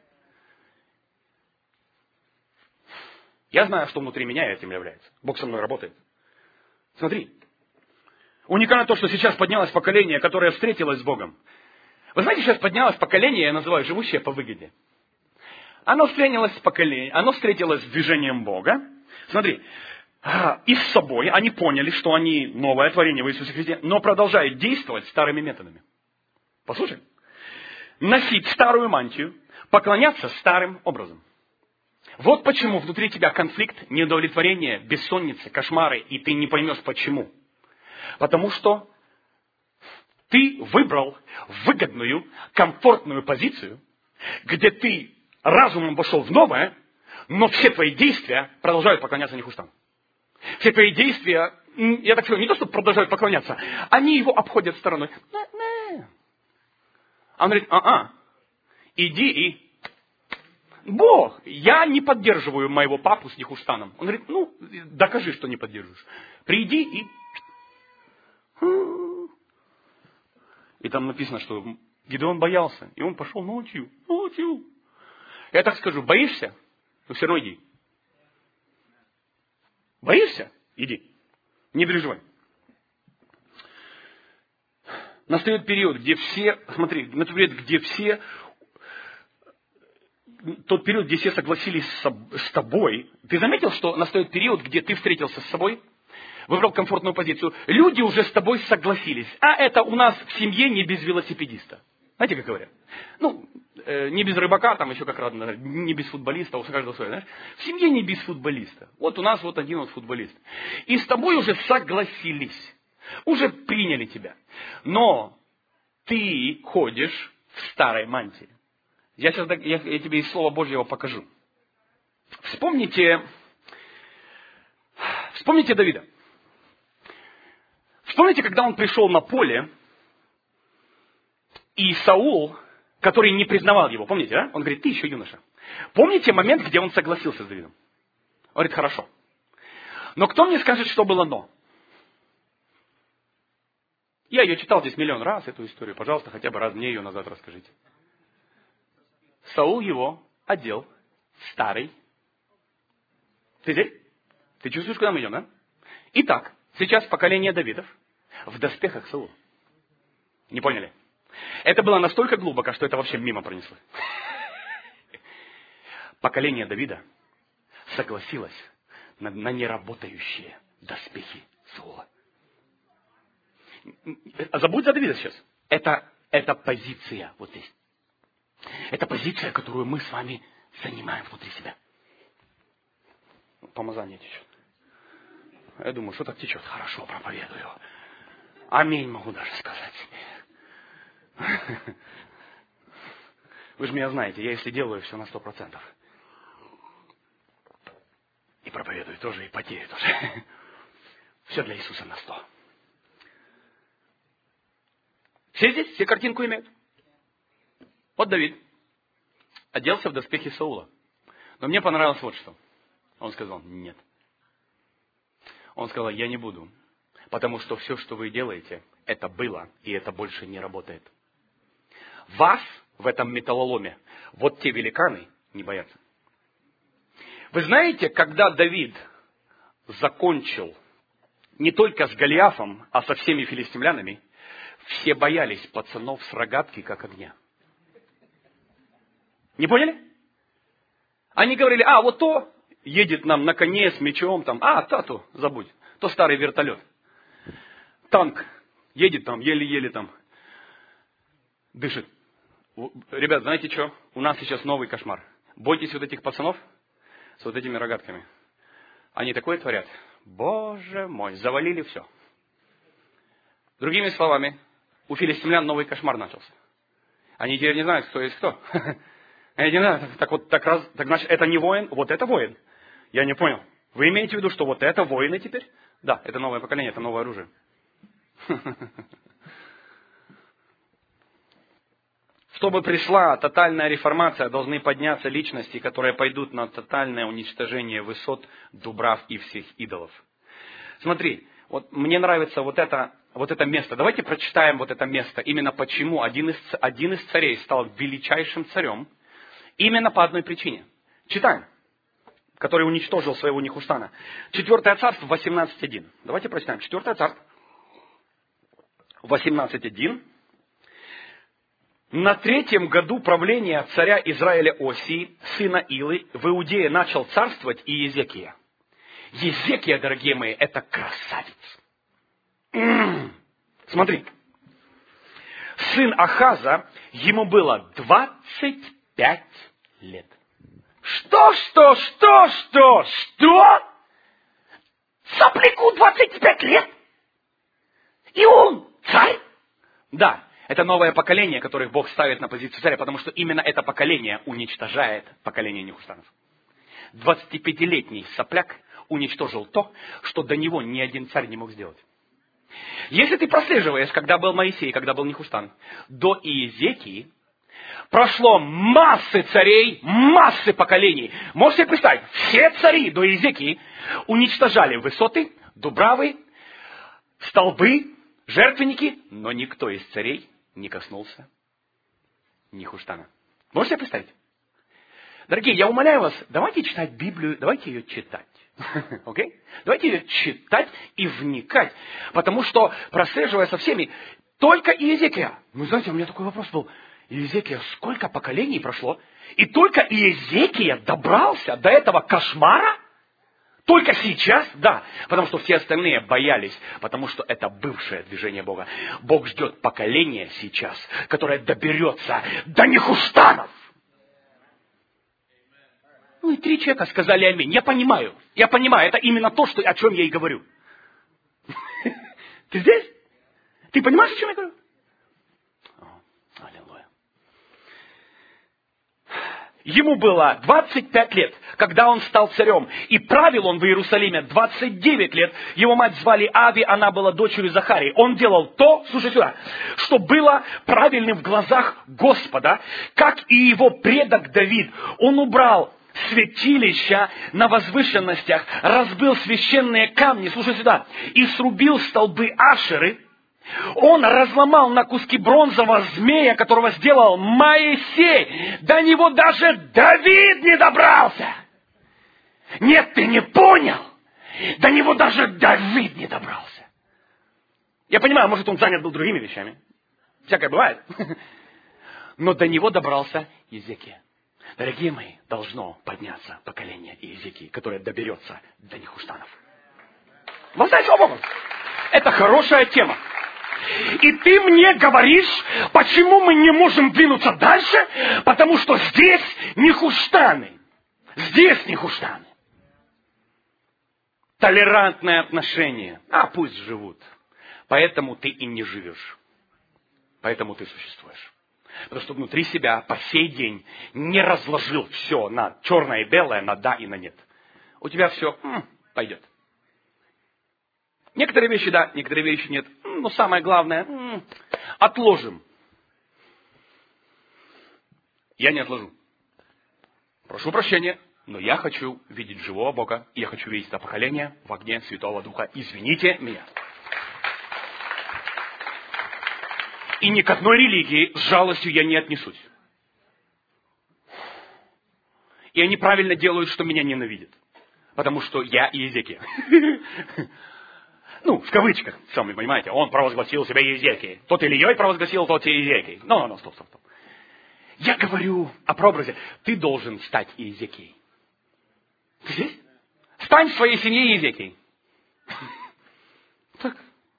Я знаю, что внутри меня этим является. Бог со мной работает. Смотри. Уникально то, что сейчас поднялось поколение, которое встретилось с Богом. Вы знаете, сейчас поднялось поколение, я называю живущее по выгоде. Оно встретилось с движением Бога. Смотри. И с собой они поняли, что они новое творение в Иисусе Христе, но продолжают действовать старыми методами. Послушай. Носить старую мантию, поклоняться старым образом. Вот почему внутри тебя конфликт, неудовлетворение, бессонница, кошмары, и ты не поймешь почему. Потому что ты выбрал выгодную, комфортную позицию, где ты разумом вошел в новое, но все твои действия продолжают поклоняться Нехуштану. Все твои действия, я так скажу, не то, что продолжают поклоняться, они его обходят стороной. А он говорит, иди и... Бог, я не поддерживаю моего папу с Нехуштаном. Он говорит, докажи, что не поддерживаешь. Приди и... И там написано, что Гидеон боялся, и он пошел ночью. Я так скажу, боишься? Ну все равно иди. Боишься? Иди. Не переживай. Настает период, где все, смотри, тот период, где все согласились с тобой. Ты заметил, что настает период, где ты встретился с собой, выбрал комфортную позицию. Люди уже с тобой согласились. А это у нас в семье не без велосипедиста. Знаете, как говорят? Не без рыбака, там еще как раз, не без футболиста, у каждого свое, знаешь? В семье не без футболиста. Вот у нас вот один вот футболист. И с тобой уже согласились. Уже приняли тебя. Но ты ходишь в старой мантии. Я тебе из Слова Божьего покажу. Вспомните Давида. Вспомните, когда он пришел на поле, и Саул, который не признавал его, помните, да? Он говорит, ты еще юноша. Помните момент, где он согласился с Давидом? Он говорит, хорошо. Но кто мне скажет, что было но? Я ее читал здесь миллион раз, эту историю. Пожалуйста, хотя бы раз мне ее назад расскажите. Саул его одел в старый. Ты здесь? Ты чувствуешь, куда мы идем, да? Итак, сейчас поколение Давидов в доспехах Саула. Не поняли? Это было настолько глубоко, что это вообще мимо пронесло. Поколение Давида согласилось на неработающие доспехи Саула. Забудь за Давида сейчас. Это позиция вот здесь. Это позиция, которую мы с вами занимаем внутри себя. Помазание течет. Я думаю, что так течет? Хорошо, проповедую. Аминь могу даже сказать. Вы же меня знаете, я если делаю все на 100%. И проповедую тоже, и потею тоже. Все для Иисуса на 100. Все здесь? Все картинку имеют? Вот Давид оделся в доспехи Саула. Но мне понравилось вот что. Он сказал, нет. Он сказал, я не буду. Потому что все, что вы делаете, это было, и это больше не работает. Вас в этом металлоломе, вот те великаны, не боятся. Вы знаете, когда Давид закончил не только с Голиафом, а со всеми филистимлянами, все боялись пацанов с рогатки, как огня. Не поняли? Они говорили, вот то едет нам на коне с мечом, там, тату, забудь, то старый вертолет. Танк едет там, еле-еле там, дышит. Ребят, знаете что? У нас сейчас новый кошмар. Бойтесь вот этих пацанов с вот этими рогатками. Они такое творят. Боже мой, завалили все. Другими словами, у филистимлян новый кошмар начался. Они теперь не знают, кто есть кто. Они не знают, так значит, это не воин, вот это воин. Я не понял. Вы имеете в виду, что вот это воины теперь? Да, это новое поколение, это новое оружие. Чтобы пришла тотальная реформация, должны подняться личности, которые пойдут на тотальное уничтожение высот, дубрав и всех идолов. Смотри, вот мне нравится вот это место. Давайте прочитаем вот это место. Именно почему один из царей стал величайшим царем. Именно по одной причине. Читаем. Который уничтожил своего Нехуштана. 4 царство 18.1. Давайте прочитаем. 4 царство 18.1. На 3-м году правления царя Израиля Осии, сына Илы, в Иудее начал царствовать Иезекия. Иезекия, дорогие мои, это красавец. Смотри. Сын Ахаза, ему было 25 лет. Что? Сопляку 25 лет? И он царь? Да, это новое поколение, которых Бог ставит на позицию царя, потому что именно это поколение уничтожает поколение Нехуштанов. 25-летний сопляк уничтожил то, что до него ни один царь не мог сделать. Если ты прослеживаешь, когда был Моисей, когда был Нехуштан, до Иезекии прошло массы царей, массы поколений. Можете себе представить, все цари до Иезекии уничтожали высоты, дубравы, столбы, жертвенники, но никто из царей не коснулся Нехуштана. Можете себе представить? Дорогие, я умоляю вас, давайте читать Библию, давайте ее читать. Okay? Давайте ее читать и вникать. Потому что, прослеживая со всеми, только Иезекия. Ну, знаете, у меня такой вопрос был. Иезекия, сколько поколений прошло? И только Иезекия добрался до этого кошмара? Только сейчас? Да. Потому что все остальные боялись. Потому что это бывшее движение Бога. Бог ждет поколение сейчас, которое доберется до Нехуштанов. Ну и 3 человека сказали аминь. Я понимаю, это именно то, о чем я и говорю. Ты здесь? Ты понимаешь, о чем я говорю? Аллилуйя. Ему было 25 лет, когда он стал царем. И правил он в Иерусалиме 29 лет. Его мать звали Ави, она была дочерью Захарии. Он делал то, слушай сюда, что было правильным в глазах Господа, как и его предок Давид. Он убрал святилища на возвышенностях, разбил священные камни, слушай сюда, и срубил столбы Ашеры. Он разломал на куски бронзового змея, которого сделал Моисей. До него даже Давид не добрался. Нет, ты не понял. До него даже Давид не добрался. Я понимаю, может, он занят был другими вещами. Всякое бывает. Но до него добрался Иезекия. Дорогие мои, должно подняться поколение Иезекии, которое доберется до Нехуштанов. Вы знаете, слава Богу, это хорошая тема. И ты мне говоришь, почему мы не можем двинуться дальше? Потому что здесь Нехуштаны. Здесь Нехуштаны. Толерантное отношение. А пусть живут. Поэтому ты и не живешь. Поэтому ты существуешь. Потому что внутри себя по сей день не разложил все на черное и белое, на да и на нет. У тебя все пойдет. Некоторые вещи да, некоторые вещи нет. Но самое главное, отложим. Я не отложу. Прошу прощения, но я хочу видеть живого Бога. И я хочу видеть это поколение в огне Святого Духа. Извините меня. И ни к одной религии с жалостью я не отнесусь. И они правильно делают, что меня ненавидят. Потому что я Иезекия. Ну, в кавычках, сами понимаете, он провозгласил себя Иезекией. Тот Ильей провозгласил, тот Иезекией. Ну, стоп. Я говорю о прообразе. Ты должен стать Иезекией. Ты здесь? Стань в своей семье Иезекией. Так.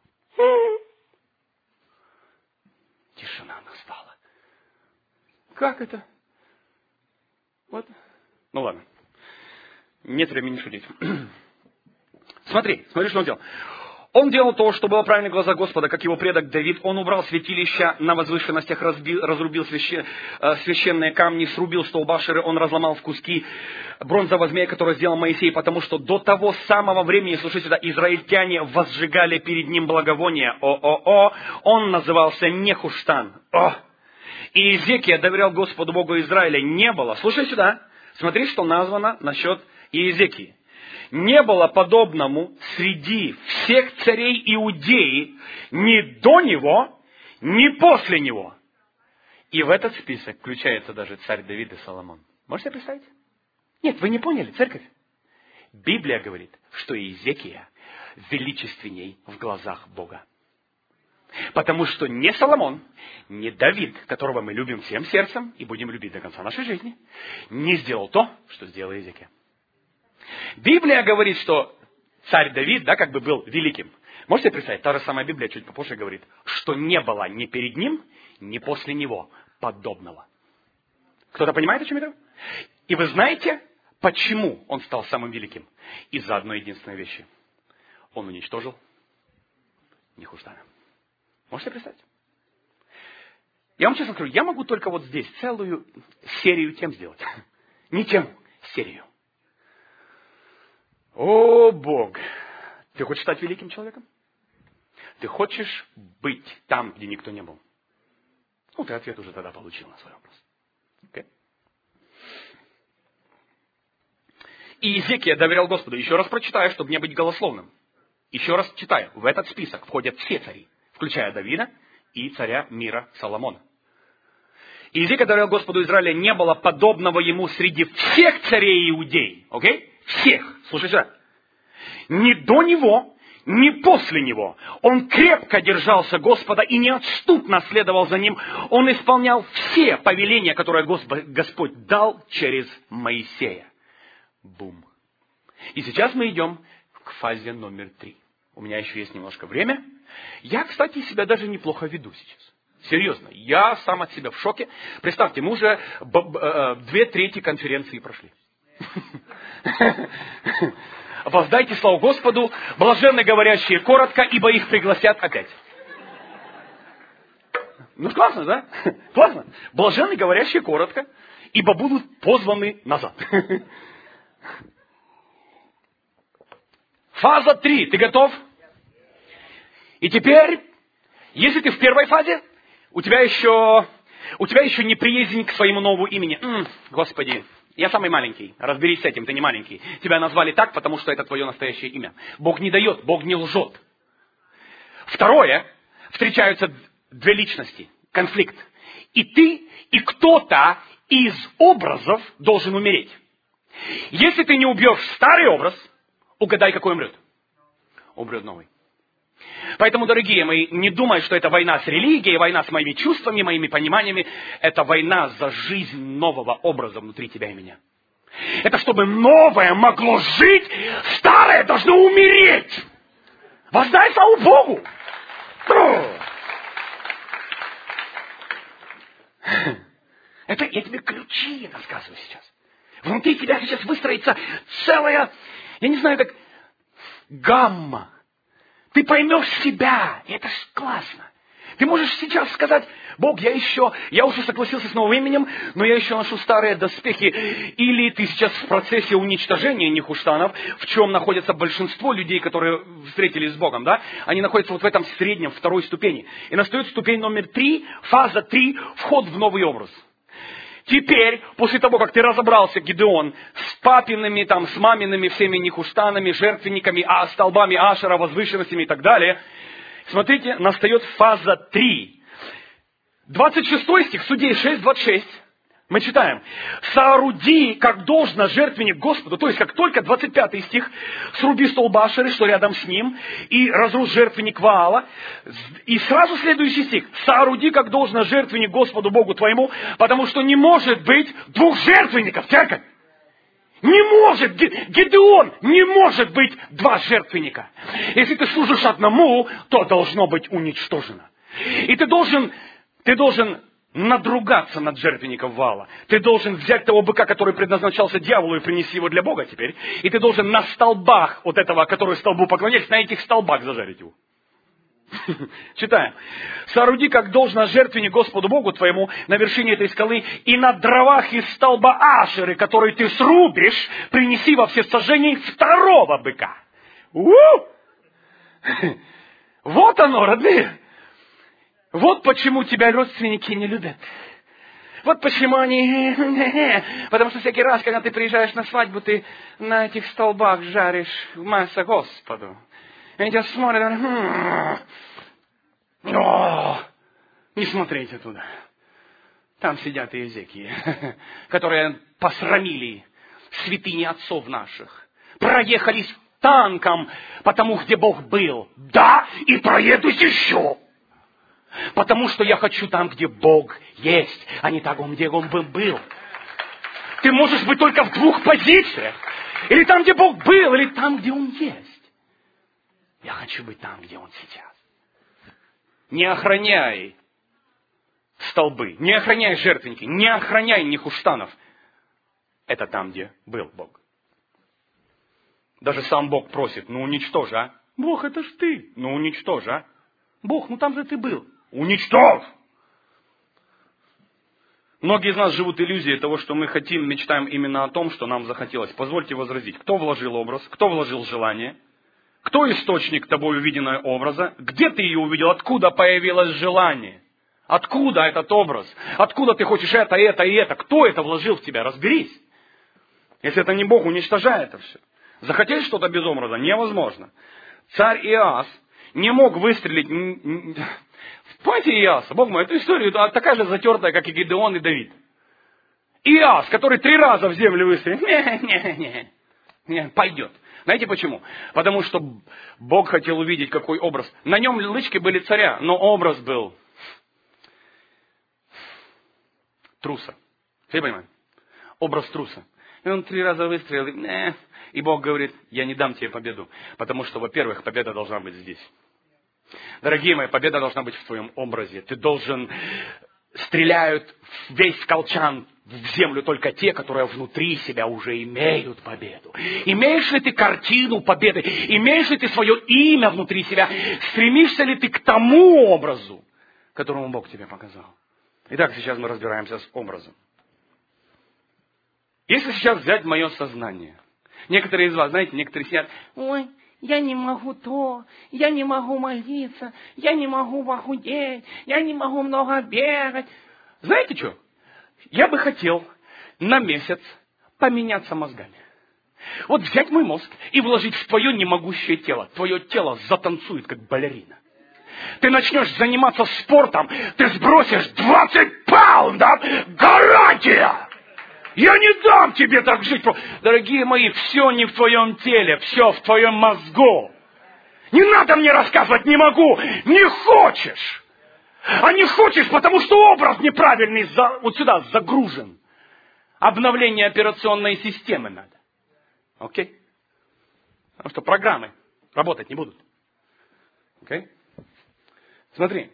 Тишина настала. Как это? Вот. Ну ладно. Нет времени шутить. Смотри, что он делал. Он делал то, что было правильно в глазах Господа, как его предок Давид. Он убрал святилища на возвышенностях, разрубил священные камни, срубил столб Ашеры, он разломал в куски бронзового змея, который сделал Моисей, потому что до того самого времени, слушайте сюда, израильтяне возжигали перед ним благовония. Он назывался Нехуштан. И Иезекия доверял Господу Богу Израиля. Не было, слушай сюда, смотри, что названо насчет Иезекии. Не было подобному среди всех царей Иудеи ни до него, ни после него. И в этот список включается даже царь Давид и Соломон. Можете представить? Нет, вы не поняли, церковь. Библия говорит, что Иезекия величественней в глазах Бога. Потому что не Соломон, не Давид, которого мы любим всем сердцем и будем любить до конца нашей жизни, не сделал то, что сделал Иезекия. Библия говорит, что царь Давид, как бы был великим. Можете представить, та же самая Библия чуть попозже говорит, что не было ни перед ним, ни после него подобного. Кто-то понимает, о чем это? И вы знаете, почему он стал самым великим? Из-за одной единственной вещи. Он уничтожил Нехуштана. Можете представить? Я вам честно скажу, я могу только вот здесь целую серию тем сделать. Не тему, серию. О, Бог! Ты хочешь стать великим человеком? Ты хочешь быть там, где никто не был? Ну, ты ответ уже тогда получил на свой вопрос. Okay? И Иезекия доверял Господу. Еще раз прочитаю, чтобы не быть голословным. Еще раз читаю. В этот список входят все цари, включая Давида и царя мира Соломона. И Иезекия доверял Господу Израиля, не было подобного ему среди всех царей Иудеи. Окей? Всех. Слушай сюда. Ни до него, ни после него. Он крепко держался Господа и неотступно следовал за ним. Он исполнял все повеления, которые Господь дал через Моисея. Бум. И сейчас мы идем к фазе номер 3. У меня еще есть немножко время. Я, кстати, себя даже неплохо веду сейчас. Серьезно. Я сам от себя в шоке. Представьте, мы уже 2/3 конференции прошли. Воздайте славу Господу, блаженны говорящие коротко, ибо их пригласят опять. Ну, классно, да? Классно. Блаженны говорящие коротко, ибо будут позваны назад. Фаза 3. Ты готов? И теперь, если ты в первой фазе, у тебя еще неприязнь к своему новому имени. Господи, Я самый маленький. Разберись с этим, ты не маленький. Тебя назвали так, потому что это твое настоящее имя. Бог не дает, Бог не лжет. Второе. Встречаются две личности. Конфликт. И ты, и кто-то из образов должен умереть. Если ты не убьешь старый образ, угадай, какой умрет. Умрет новый. Поэтому, дорогие мои, не думай, что это война с религией, война с моими чувствами, моими пониманиями. Это война за жизнь нового образа внутри тебя и меня. Это чтобы новое могло жить, старое должно умереть. Воздай славу Богу. Это я тебе ключи рассказываю сейчас. Внутри тебя сейчас выстроится целая, я не знаю, как гамма. Ты поймешь себя, и это ж классно. Ты можешь сейчас сказать: Бог, я уже согласился с новым именем, но я еще ношу старые доспехи. Или ты сейчас в процессе уничтожения нехуштанов, в чем находится большинство людей, которые встретились с Богом, да? Они находятся вот в этом среднем, второй ступени. И настает ступень номер 3, фаза 3, вход в новый образ. Теперь, после того, как ты разобрался, Гидеон, с папиными, с мамиными всеми нехуштанами, жертвенниками, столбами Ашера, возвышенностями и так далее, смотрите, настает фаза 3. 26 стих, Судей 6:26, мы читаем: «Сооруди, как должно, жертвенник Господу», то есть, как только 25 стих, «сруби столб Ашеры, что рядом с ним, и разрушь жертвенник Ваала». И сразу следующий стих: «Сооруди, как должно, жертвенник Господу Богу твоему, потому что не может быть двух жертвенников, церковь». Не может, Гидеон, не может быть два жертвенника. Если ты служишь одному, то должно быть уничтожено. И ты должен надругаться над жертвенником Ваала. Ты должен взять того быка, который предназначался дьяволу, и принести его для Бога теперь. И ты должен на столбах вот этого, который столбу поклонялись, на этих столбах зажарить его. Читаем. «Сооруди, как должно, жертвенник Господу Богу твоему на вершине этой скалы, и на дровах из столба Ашеры, который ты срубишь, принеси во всесожжение второго быка». Вот оно, родные. Вот почему тебя родственники не любят. Вот почему они... Потому что всякий раз, когда ты приезжаешь на свадьбу, ты на этих столбах жаришь мясо Господу. Они тебя смотрят, не смотрите туда. Там сидят иезекии, которые посрамили святыни отцов наших. Проехались танком по тому, где Бог был. Да, и проедусь еще. Потому что я хочу там, где Бог есть, а не там, где Он был. Ты можешь быть только в двух позициях. Или там, где Бог был, или там, где Он есть. Я хочу быть там, где Он сейчас. Не охраняй столбы, не охраняй жертвенники, не охраняй нехуштанов. Это там, где был Бог. Даже сам Бог просит: уничтожь, а? Бог, это ж ты. Уничтожь, а? Бог, там же ты был. Уничтожь! Многие из нас живут иллюзией того, что мы хотим, мечтаем именно о том, что нам захотелось. Позвольте возразить. Кто вложил образ? Кто вложил желание? Кто источник тобой увиденного образа? Где ты ее увидел? Откуда появилось желание? Откуда этот образ? Откуда ты хочешь это, это и это? Кто это вложил в тебя? Разберись. Если это не Бог, уничтожай это все. Захотеть что-то без образа невозможно. Царь Иоас не мог выстрелить... Помните Иоаса? Бог мой, эту историю такая же затертая, как и Гидеон и Давид. Иоас, который 3 раза в землю выстрелил. Не, пойдет. Знаете почему? Потому что Бог хотел увидеть, какой образ. На нем лычки были царя, но образ был труса. Все понимаете? Образ труса. И он 3 раза выстрелил, и Бог говорит: я не дам тебе победу. Потому что, во-первых, победа должна быть здесь. Дорогие мои, победа должна быть в твоем образе. Ты должен... Стреляют весь колчан в землю только те, которые внутри себя уже имеют победу. Имеешь ли ты картину победы? Имеешь ли ты свое имя внутри себя? Стремишься ли ты к тому образу, которому Бог тебе показал? Итак, сейчас мы разбираемся с образом. Если сейчас взять мое сознание, некоторые из вас, знаете, некоторые сидят: ой, я не могу то, я не могу молиться, я не могу похудеть, я не могу много бегать. Знаете что? Я бы хотел на месяц поменяться мозгами. Вот взять мой мозг и вложить в твое немогущее тело. Твое тело затанцует, как балерина. Ты начнешь заниматься спортом, ты сбросишь 20 паундов, гарантия! Я не дам тебе так жить. Дорогие мои, все не в твоем теле, все в твоем мозгу. Не надо мне рассказывать, не могу, не хочешь. А не хочешь, потому что образ неправильный вот сюда загружен. Обновление операционной системы надо. Окей? Потому что программы работать не будут. Окей? Смотри.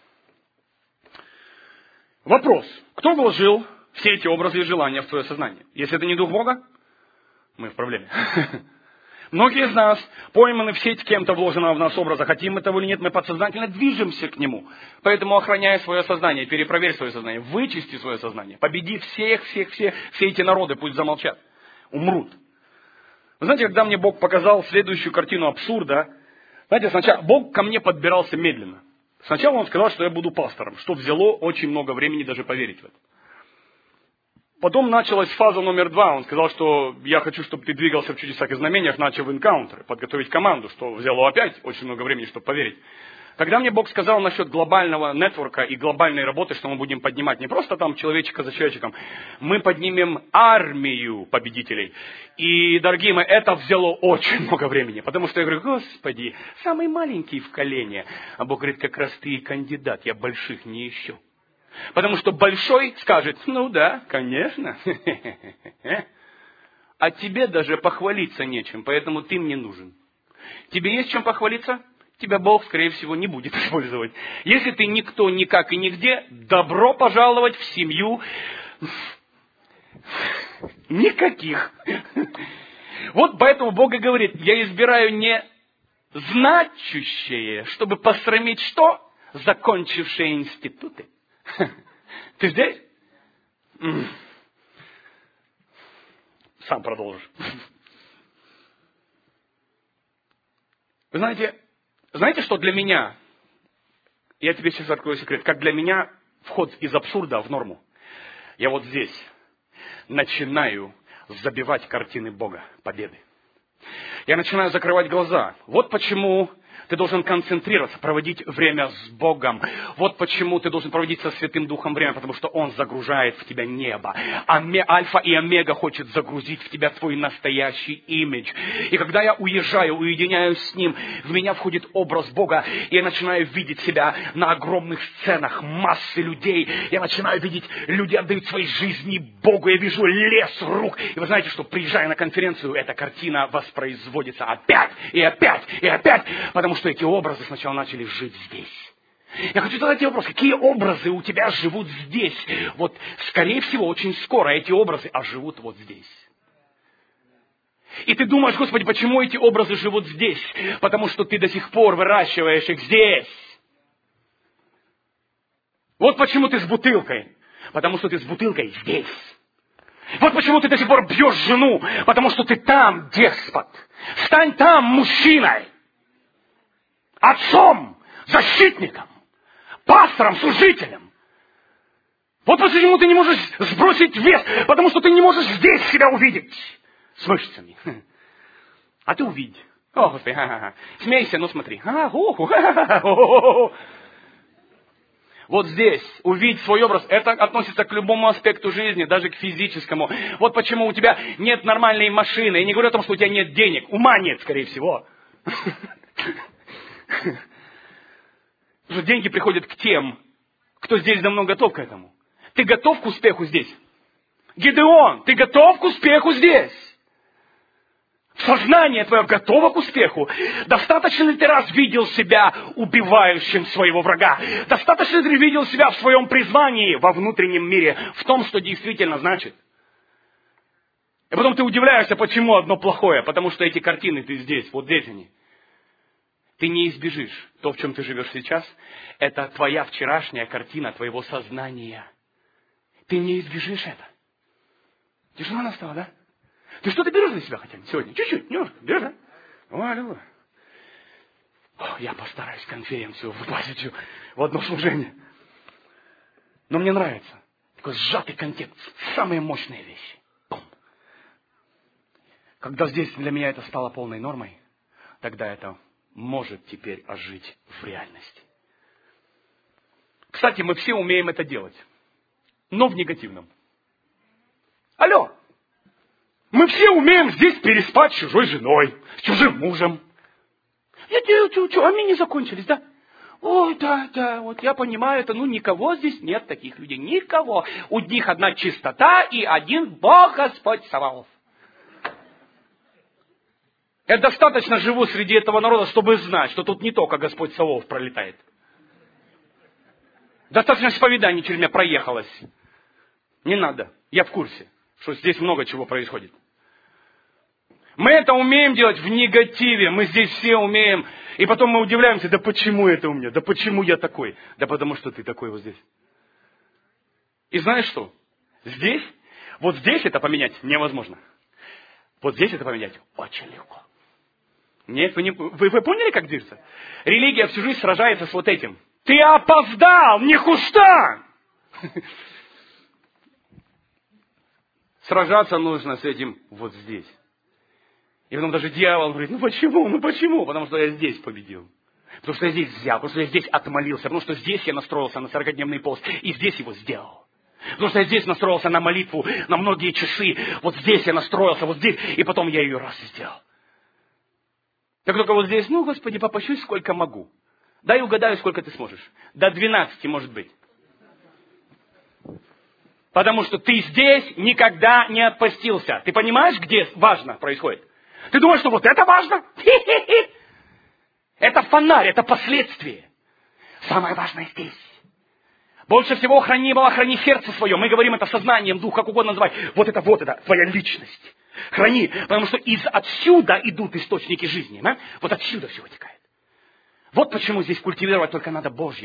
Вопрос. Кто вложил все эти образы и желания в твое сознание? Если это не Дух Бога, мы в проблеме. Многие из нас пойманы в сеть кем-то вложенного в нас образа. Хотим мы того или нет, мы подсознательно движемся к нему. Поэтому охраняй свое сознание, перепроверь свое сознание, вычисти свое сознание. Победи все эти народы, пусть замолчат, умрут. Вы знаете, когда мне Бог показал следующую картину абсурда, знаете, сначала Бог ко мне подбирался медленно. Сначала Он сказал, что я буду пастором, что взяло очень много времени даже поверить в это. Потом началась фаза номер 2. Он сказал, что я хочу, чтобы ты двигался в чудесах и знамениях, начал в энкаунтеры, подготовить команду, что взяло опять очень много времени, чтобы поверить. Когда мне Бог сказал насчет глобального нетворка и глобальной работы, что мы будем поднимать не просто там человечка за человечком, мы поднимем армию победителей. И, дорогие мои, это взяло очень много времени, потому что я говорю, Господи, самый маленький в колене. А Бог говорит, как раз ты и кандидат, я больших не ищу. Потому что большой скажет, ну да, конечно. А тебе даже похвалиться нечем, поэтому ты мне нужен. Тебе есть чем похвалиться? Тебя Бог, скорее всего, не будет использовать. Если ты никто, никак и нигде, добро пожаловать в семью никаких. Вот поэтому Бог и говорит, я избираю не значущее, чтобы посрамить что? Закончившие институты. Ты здесь? Сам продолжишь. Вы знаете, что для меня, я тебе сейчас открою секрет, как для меня вход из абсурда в норму. Я вот здесь начинаю забивать картины Бога, победы. Я начинаю закрывать глаза. Вот почему ты должен концентрироваться, проводить время с Богом. Вот почему ты должен проводить со Святым Духом время, потому что Он загружает в тебя небо. Альфа и Омега хочет загрузить в тебя твой настоящий имидж. И когда я уезжаю, уединяюсь с Ним, в меня входит образ Бога, и я начинаю видеть себя на огромных сценах, массы людей. Я начинаю видеть, люди отдают свои жизни Богу. Я вижу лес рук. И вы знаете, что приезжая на конференцию, эта картина воспроизводится опять и опять и опять, потому что эти образы сначала начали жить здесь. Я хочу задать тебе вопрос, какие образы у тебя живут здесь? Вот, скорее всего, очень скоро эти образы оживут вот здесь. И ты думаешь, Господи, почему эти образы живут здесь? Потому что ты до сих пор выращиваешь их здесь. Вот почему ты с бутылкой. Потому что ты с бутылкой здесь. Вот почему ты до сих пор бьешь жену. Потому что ты там, деспот. Стань там мужчиной. Отцом, защитником, пастором, служителем. Вот почему ты не можешь сбросить вес, потому что ты не можешь здесь себя увидеть с мышцами. А ты увидь. О, Господи, смейся, ну смотри. Вот здесь увидеть свой образ, это относится к любому аспекту жизни, даже к физическому. Вот почему у тебя нет нормальной машины. Я не говорю о том, что у тебя нет денег. Ума нет, скорее всего. Потому что деньги приходят к тем, кто здесь давно готов к этому. Ты готов к успеху здесь? Гидеон, ты готов к успеху здесь? Сознание твое готово к успеху. Достаточно ли ты раз видел себя убивающим своего врага? Достаточно ли ты видел себя в своем призвании во внутреннем мире, в том, что действительно значит? И потом ты удивляешься, почему одно плохое. Потому что эти картины ты здесь, вот здесь они. Ты не избежишь. То, в чем ты живешь сейчас, это твоя вчерашняя картина твоего сознания. Ты не избежишь это. Тяжело настало, да? Ты что-то берешь на себя хотя бы сегодня? Чуть-чуть, немножко. Берешь, да? Аллилуйя. Я постараюсь конференцию выпустить в одно служение. Но мне нравится. Такой сжатый контекст. Самые мощные вещи. Бум. Когда здесь для меня это стало полной нормой, тогда это может теперь ожить в реальности. Кстати, мы все умеем это делать, но в негативном. Алло! Мы все умеем здесь переспать с чужой женой, с чужим мужем. Они не закончились, да? Ой, да, вот я понимаю это, никого здесь нет таких людей, никого. У них одна чистота и один Бог Господь Саваоф. Я достаточно живу среди этого народа, чтобы знать, что тут не только Господь Саваоф пролетает. Достаточно исповеданий через меня проехалось. Не надо, я в курсе, что здесь много чего происходит. Мы это умеем делать в негативе, мы здесь все умеем. И потом мы удивляемся, да почему это у меня, да почему я такой? Да потому что ты такой вот здесь. И знаешь что? Здесь, вот здесь это поменять невозможно. Вот здесь это поменять очень легко. Нет, вы поняли, как движется? Религия всю жизнь сражается с вот этим. Ты опоздал, не хуштан! Сражаться нужно с этим вот здесь. И потом даже дьявол говорит, почему? Потому что я здесь победил. Потому что я здесь взял, потому что я здесь отмолился, потому что здесь я настроился на 40-дневный пост, и здесь его сделал. Потому что я здесь настроился на молитву на многие часы, вот здесь я настроился, вот здесь, и потом я ее раз и сделал. Так только вот здесь, Господи, попощусь, сколько могу. Дай угадаю, сколько ты сможешь. До 12, может быть. Потому что ты здесь никогда не отпостился. Ты понимаешь, где важно происходит? Ты думаешь, что вот это важно? Хи-хи-хи. Это фонарь, это последствие. Самое важное здесь. Больше всего храни сердце свое. Мы говорим это сознанием, дух, как угодно называй. Вот это, твоя личность. Храни, потому что отсюда идут источники жизни. Да? Вот отсюда все вытекает. Вот почему здесь культивировать только надо Божье.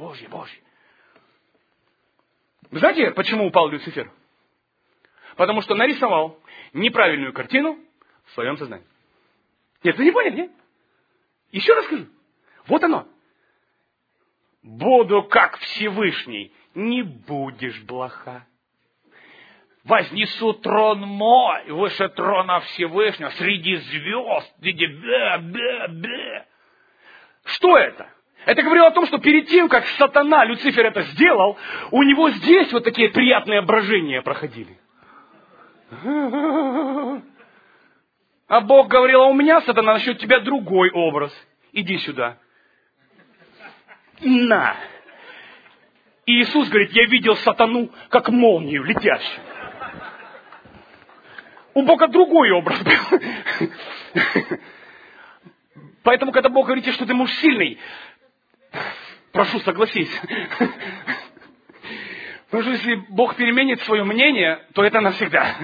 Вы знаете, почему упал Люцифер? Потому что нарисовал неправильную картину в своем сознании. Нет, вы не поняли, нет? Еще раз скажу. Вот оно. Буду как Всевышний, не будешь блоха. Вознесу трон мой выше трона Всевышнего, среди звезд, среди бля. Что это? Это говорило о том, что перед тем, как сатана, Люцифер это сделал, у него здесь вот такие приятные брожения проходили. А Бог говорил, у меня, сатана, насчет тебя другой образ. Иди сюда. На. И Иисус говорит, я видел сатану, как молнию летящую. У Бога другой образ был. Поэтому, когда Бог говорит, что ты муж сильный, прошу, согласись. Потому что если Бог переменит свое мнение, то это навсегда.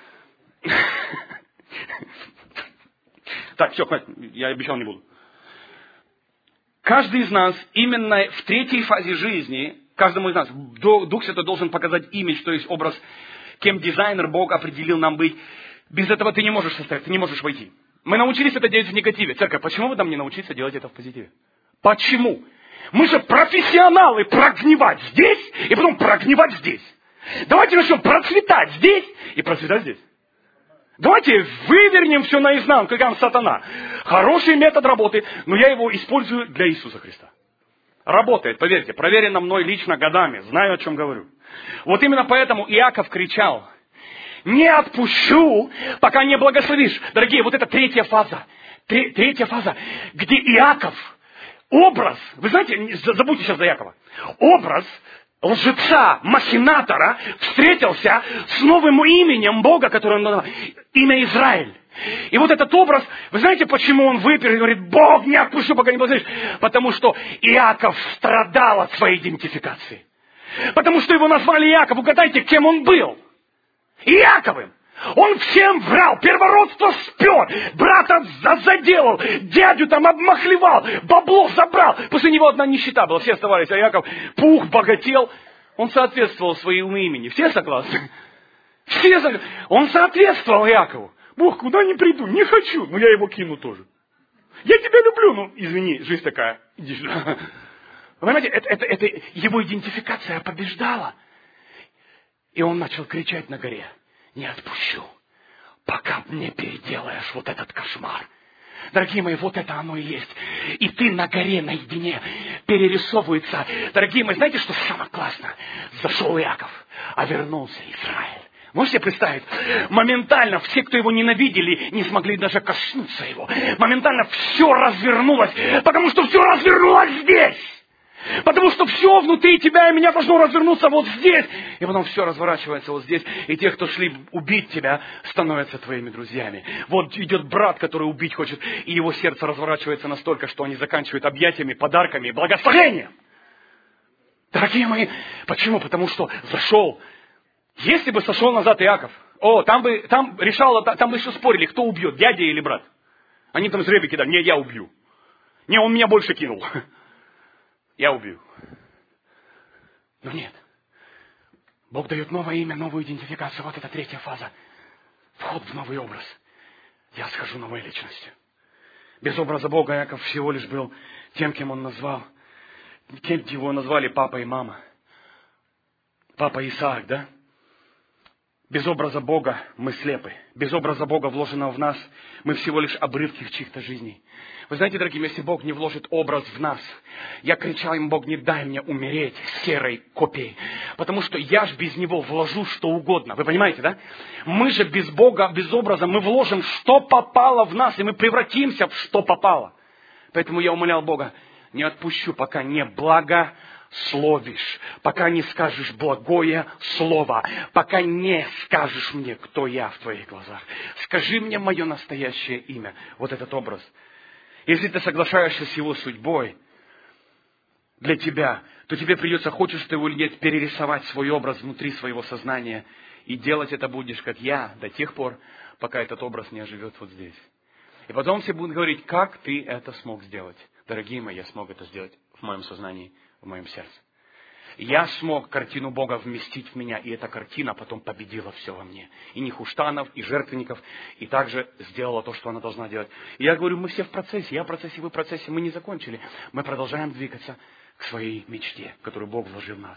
Так, все, хватит, я обещал, не буду. Каждый из нас именно в третьей фазе жизни, каждому из нас, Дух Святой должен показать имидж, то есть образ, кем дизайнер Бог определил нам быть. Без этого ты не можешь состоять, ты не можешь войти. Мы научились это делать в негативе. Церковь, почему вы нам не научиться делать это в позитиве? Почему? Мы же профессионалы прогнивать здесь и потом прогнивать здесь. Давайте начнем процветать здесь и процветать здесь. Давайте вывернем все наизнанку, как сатана. Хороший метод работы, но я его использую для Иисуса Христа. Работает, поверьте, проверено мной лично годами, знаю, о чем говорю. Вот именно поэтому Иаков кричал, не отпущу, пока не благословишь. Дорогие, вот это третья фаза. Третья фаза, где Иаков, образ, вы знаете, забудьте сейчас за Иакова, образ лжеца, махинатора встретился с новым именем Бога, которое он назвал, имя Израиль. И вот этот образ, вы знаете, почему он выпер и говорит, Бог, не отпущу, пока не благословишь? Потому что Иаков страдал от своей идентификации. Потому что его назвали Иаков. Угадайте, кем он был? Иаковым. Он всем врал, первородство спер, брата заделал, дядю там обмахлевал, бабло забрал. После него одна нищета была, все оставались, а Иаков пух, богател. Он соответствовал своему имени. Все согласны? Все согласны. Он соответствовал Иакову. Бог, куда не приду, не хочу, но я его кину тоже. Я тебя люблю, извини, жизнь такая, иди сюда. Вы понимаете, это его идентификация побеждала. И он начал кричать на горе, не отпущу, пока не переделаешь вот этот кошмар. Дорогие мои, вот это оно и есть. И ты на горе наедине перерисовывается. Дорогие мои, знаете, что самое классное? Зашел Иаков, а вернулся Израиль. Можете себе представить? Моментально все, кто его ненавидели, не смогли даже коснуться его. Моментально все развернулось, потому что все развернулось здесь. Потому что все внутри тебя и меня должно развернуться вот здесь. И потом все разворачивается вот здесь. И те, кто шли убить тебя, становятся твоими друзьями. Вот идет брат, который убить хочет, и его сердце разворачивается настолько, что они заканчивают объятиями, подарками, благословением. Дорогие мои, почему? Потому что зашел. Если бы сошел назад Иаков, там бы еще спорили, кто убьет, дядя или брат. Они там жребий кидали, не, я убью. Не, он меня больше кинул. Я убью. Но нет. Бог дает новое имя, новую идентификацию. Вот это третья фаза. Вход в новый образ. Я схожу новой личностью. Без образа Бога Иаков всего лишь был тем, кем он назвал. Кем его назвали папа и мама. Папа Исаак, да? Без образа Бога мы слепы. Без образа Бога, вложенного в нас, мы всего лишь обрывки в чьих-то жизней. Вы знаете, дорогие, если Бог не вложит образ в нас, я кричал им: Бог, не дай мне умереть серой копией. Потому что я ж без Него вложу что угодно. Вы понимаете, да? Мы же без Бога, без образа, мы вложим, что попало в нас, и мы превратимся в что попало. Поэтому я умолял Бога: не отпущу, пока не благословишь, пока не скажешь благое слово, пока не скажешь мне, кто я в твоих глазах. Скажи мне мое настоящее имя, вот этот образ. Если ты соглашаешься с его судьбой для тебя, то тебе придется, хочешь ты его или нет, перерисовать свой образ внутри своего сознания. И делать это будешь, как я, до тех пор, пока этот образ не оживет вот здесь. И потом все будут говорить: как ты это смог сделать? Дорогие мои, я смог это сделать в моем сознании, в моем сердце. Я смог картину Бога вместить в меня, и эта картина потом победила все во мне. И нехуштанов, и жертвенников, и также сделала то, что она должна делать. И я говорю, мы все в процессе, я в процессе, вы в процессе, мы не закончили. Мы продолжаем двигаться к своей мечте, которую Бог вложил в нас.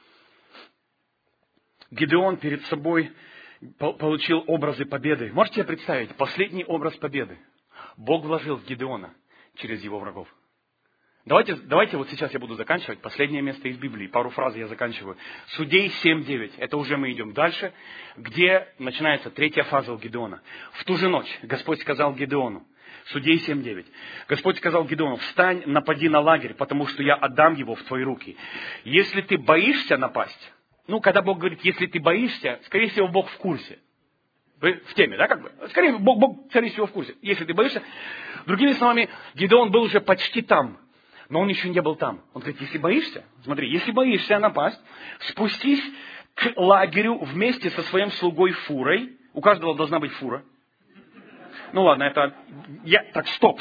Гидеон перед собой получил образы победы. Можете себе представить, последний образ победы Бог вложил в Гидеона через его врагов. Давайте вот сейчас я буду заканчивать. Последнее место из Библии. Пару фраз я заканчиваю. Судей 7:9. Это уже мы идем дальше, где начинается третья фаза у Гидеона. В ту же ночь Господь сказал Гидеону. Судей 7:9. Господь сказал Гидеону: встань, напади на лагерь, потому что я отдам его в твои руки. Если ты боишься напасть, когда Бог говорит, если ты боишься, скорее всего, Бог в курсе. Вы в теме, да, как бы? Скорее, Бог, скорее всего, в курсе. Если ты боишься. Другими словами, Гидеон был уже почти там. Но он еще не был там. Он говорит: если боишься, смотри, если боишься напасть, спустись к лагерю вместе со своим слугой фурой. У каждого должна быть фура. Ладно, это... Так, стоп.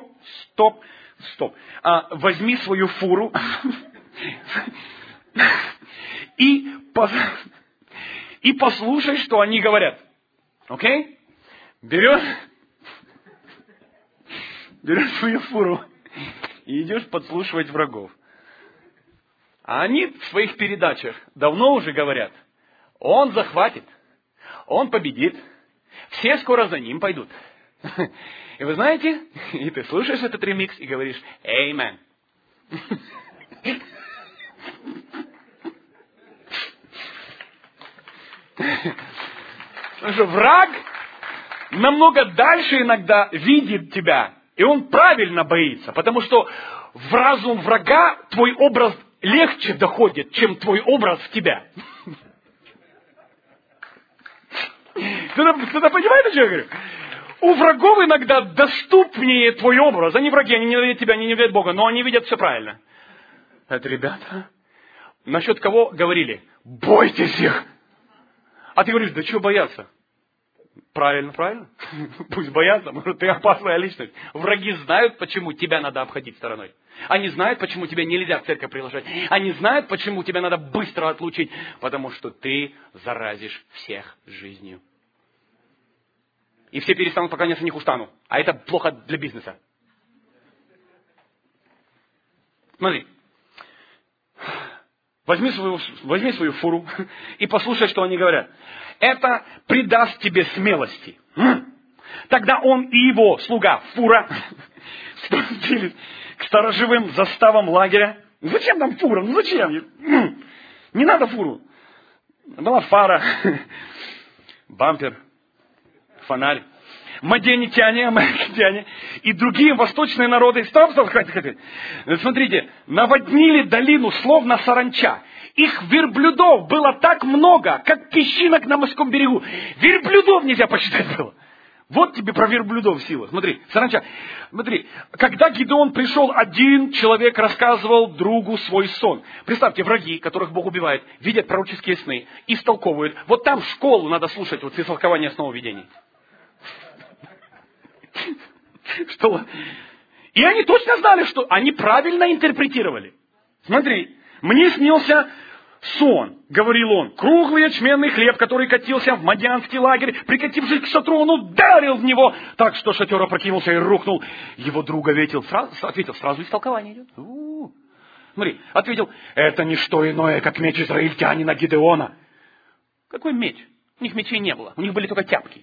Возьми свою фуру и послушай, что они говорят. Окей? Берешь свою фуру и идешь подслушивать врагов. А они в своих передачах давно уже говорят: он захватит, он победит, все скоро за ним пойдут. И вы знаете, и ты слушаешь этот ремикс и говоришь: «Amen». Потому что враг намного дальше иногда видит тебя. И он правильно боится, потому что в разум врага твой образ легче доходит, чем твой образ в тебя. Кто-то понимает, о чем я говорю? У врагов иногда доступнее твой образ. Они враги, они не видят тебя, они не видят Бога, но они видят все правильно. Это, ребята, насчет кого говорили? Бойтесь их. А ты говоришь: да чего бояться? Правильно. Пусть боятся, может, ты опасная личность. Враги знают, почему тебя надо обходить стороной. Они знают, почему тебя нельзя в церковь приглашать. Они знают, почему тебя надо быстро отлучить. Потому что ты заразишь всех жизнью. И все перестанут поклоняться Нехуштану. А это плохо для бизнеса. Смотри. возьми свою фуру и послушай, что они говорят. Это придаст тебе смелости. Тогда он и его слуга фура спустились к сторожевым заставам лагеря. Зачем там фура? Ну зачем? Не надо фуру. Была фара, бампер, фонарь. Мадианитяне, амаликитяне и другие восточные народы. Стоп, хватит. Смотрите, наводнили долину словно саранча. Их верблюдов было так много, как песчинок на морском берегу. Верблюдов нельзя посчитать было. Вот тебе про верблюдов сила. Смотри, саранча. Смотри, когда Гидеон пришел, один человек рассказывал другу свой сон. Представьте, враги, которых Бог убивает, видят пророческие сны, истолковывают. Вот там в школу надо слушать вот истолкование сновидений. Что? И они точно знали, что они правильно интерпретировали. Смотри, мне снился сон, говорил он, круглый ячменный хлеб, который катился в мадианский лагерь, прикатившись к шатру, он ударил в него, так что шатер опрокинулся и рухнул. Его друг ответил, сразу истолкование идет. Смотри, ответил, это не что иное, как меч израильтянина Гидеона. Какой меч? У них мечей не было, у них были только тяпки.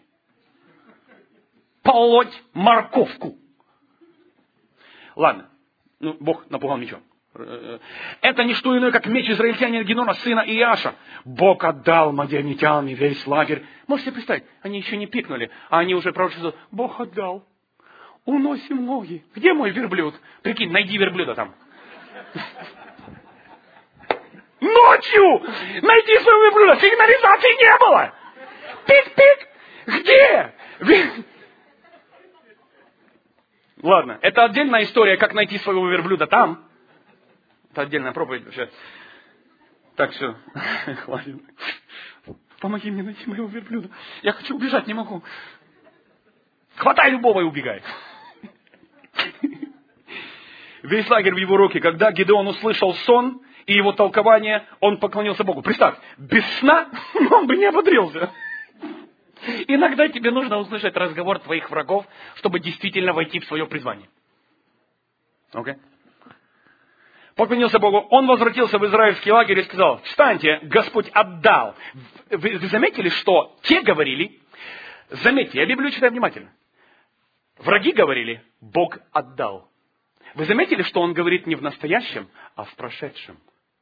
Полоть морковку. Ладно, Бог напугал мечом. Это не что иное, как меч израильтянина Гидеона, сына Иаша. Бог отдал мадианитянам весь лагерь. Можете себе представить, они еще не пикнули, а они уже пророчествуют, Бог отдал. Уносим ноги. Где мой верблюд? Прикинь, найди верблюда там. Ночью! Найди своего верблюда! Сигнализации не было! Пик-пик! Где? Ладно, это отдельная история, как найти своего верблюда там. Это отдельная проповедь вообще. Так, все, хватит. Помоги мне найти моего верблюда. Я хочу убежать, не могу. Хватай любого и убегай. Весь лагерь в его руке. Когда Гидеон услышал сон и его толкование, он поклонился Богу. Представь, без сна он бы не ободрился. Иногда тебе нужно услышать разговор твоих врагов, чтобы действительно войти в свое призвание. Окей? Поклонился Богу. Он возвратился в израильский лагерь и сказал, встаньте, Господь отдал. Вы заметили, что те говорили, заметьте, я Библию читаю внимательно. Враги говорили, Бог отдал. Вы заметили, что он говорит не в настоящем, а в прошедшем?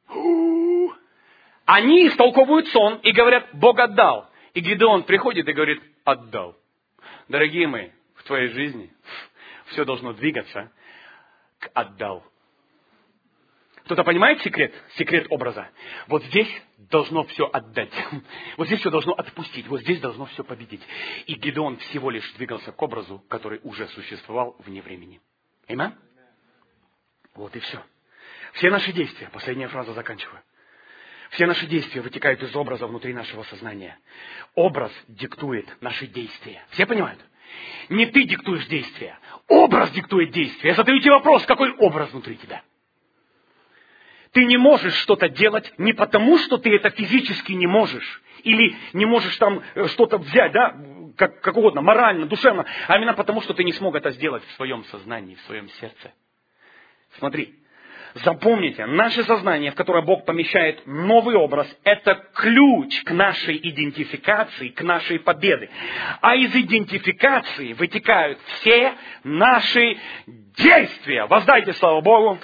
Они истолковывают сон и говорят, Бог отдал. И Гидеон приходит и говорит, отдал. Дорогие мои, в твоей жизни все должно двигаться к отдал. Кто-то понимает секрет? Секрет образа. Вот здесь должно все отдать. Вот здесь все должно отпустить. Вот здесь должно все победить. И Гидеон всего лишь двигался к образу, который уже существовал вне времени. Аминь? Вот и все. Все наши действия, последняя фраза заканчиваю. Все наши действия вытекают из образа внутри нашего сознания. Образ диктует наши действия. Все понимают? Не ты диктуешь действия. Образ диктует действия. Я задаю тебе вопрос, какой образ внутри тебя? Ты не можешь что-то делать не потому, что ты это физически не можешь. Или не можешь там что-то взять, да, как угодно, морально, душевно. А именно потому, что ты не смог это сделать в своем сознании, в своем сердце. Смотри. Запомните, наше сознание, в которое Бог помещает новый образ, это ключ к нашей идентификации, к нашей победе. А из идентификации вытекают все наши действия. Воздайте славу Богу.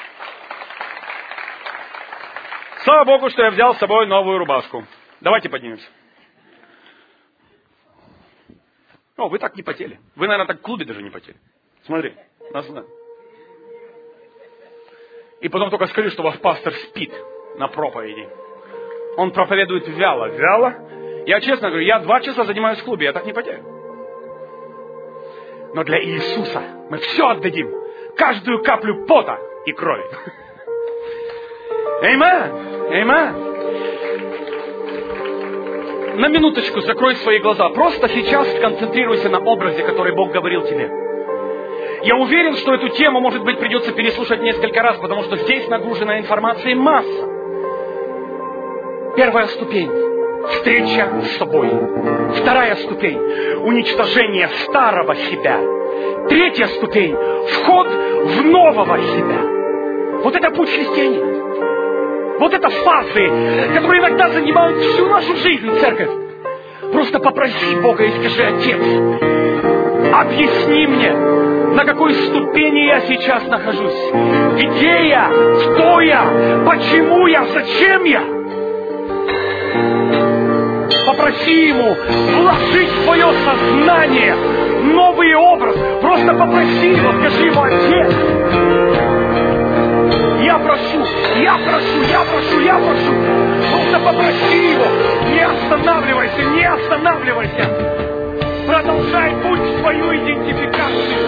Слава Богу, что я взял с собой новую рубашку. Давайте поднимемся. О, вы так не потели. Вы, наверное, так в клубе даже не потели. Смотри, нас. И потом только скажи, что ваш пастор спит на проповеди. Он проповедует вяло. Вяло? Я честно говорю, я 2 часа занимаюсь в клубе, я так не потею. Но для Иисуса мы все отдадим. Каждую каплю пота и крови. Аминь. Аминь. На минуточку закрой свои глаза. Просто сейчас сконцентрируйся на образе, который Бог говорил тебе. Я уверен, что эту тему, может быть, придется переслушать несколько раз, потому что здесь нагружена информацией масса. Первая ступень – встреча с собой. Вторая ступень – уничтожение старого себя. Третья ступень – вход в нового себя. Вот это путь христианина. вот это фазы, которые иногда занимают всю нашу жизнь, церковь. Просто попроси Бога и скажи: Отец, объясни мне, на какой ступени я сейчас нахожусь, где я, кто я, почему я, зачем я. Попроси Ему вложить в твое сознание новый образ. Просто попроси Его, скажи Ему: Отец, я прошу. Просто попроси Его. Не останавливайся. Продолжай путь в свою идентификацию.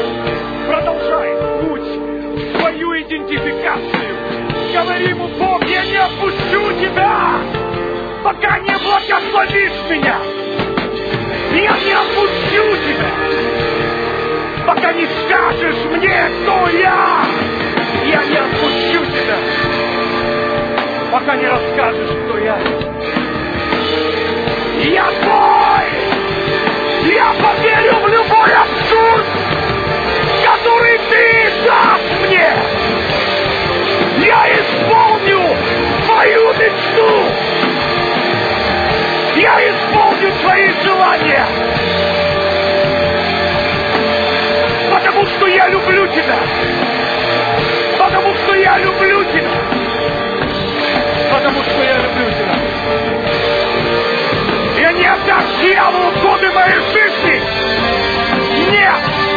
Говори Ему: Бог, я не отпущу Тебя, пока не благословишь меня. Я не отпущу Тебя, пока не скажешь мне, кто я. Я не отпущу Тебя, пока не расскажешь, кто я. Я твой! Я поверю в любой абсурд, который Ты дашь мне! Я исполню твою мечту! Я исполню твои желания! Потому что я люблю Тебя! Потому что я люблю Тебя! Я не отдам дьяволу годы моей жизни! Нет!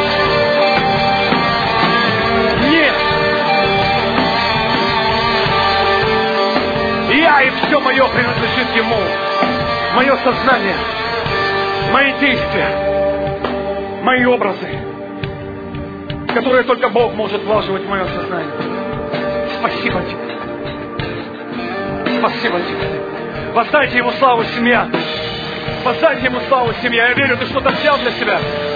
Я и все мое принадлежит Ему. Мое сознание, мои действия, мои образы, которые только Бог может вложить в мое сознание. Спасибо Тебе. Воздайте Ему славу, семья. Воздайте Ему славу, семья. Я верю, Ты что-то взял для себя.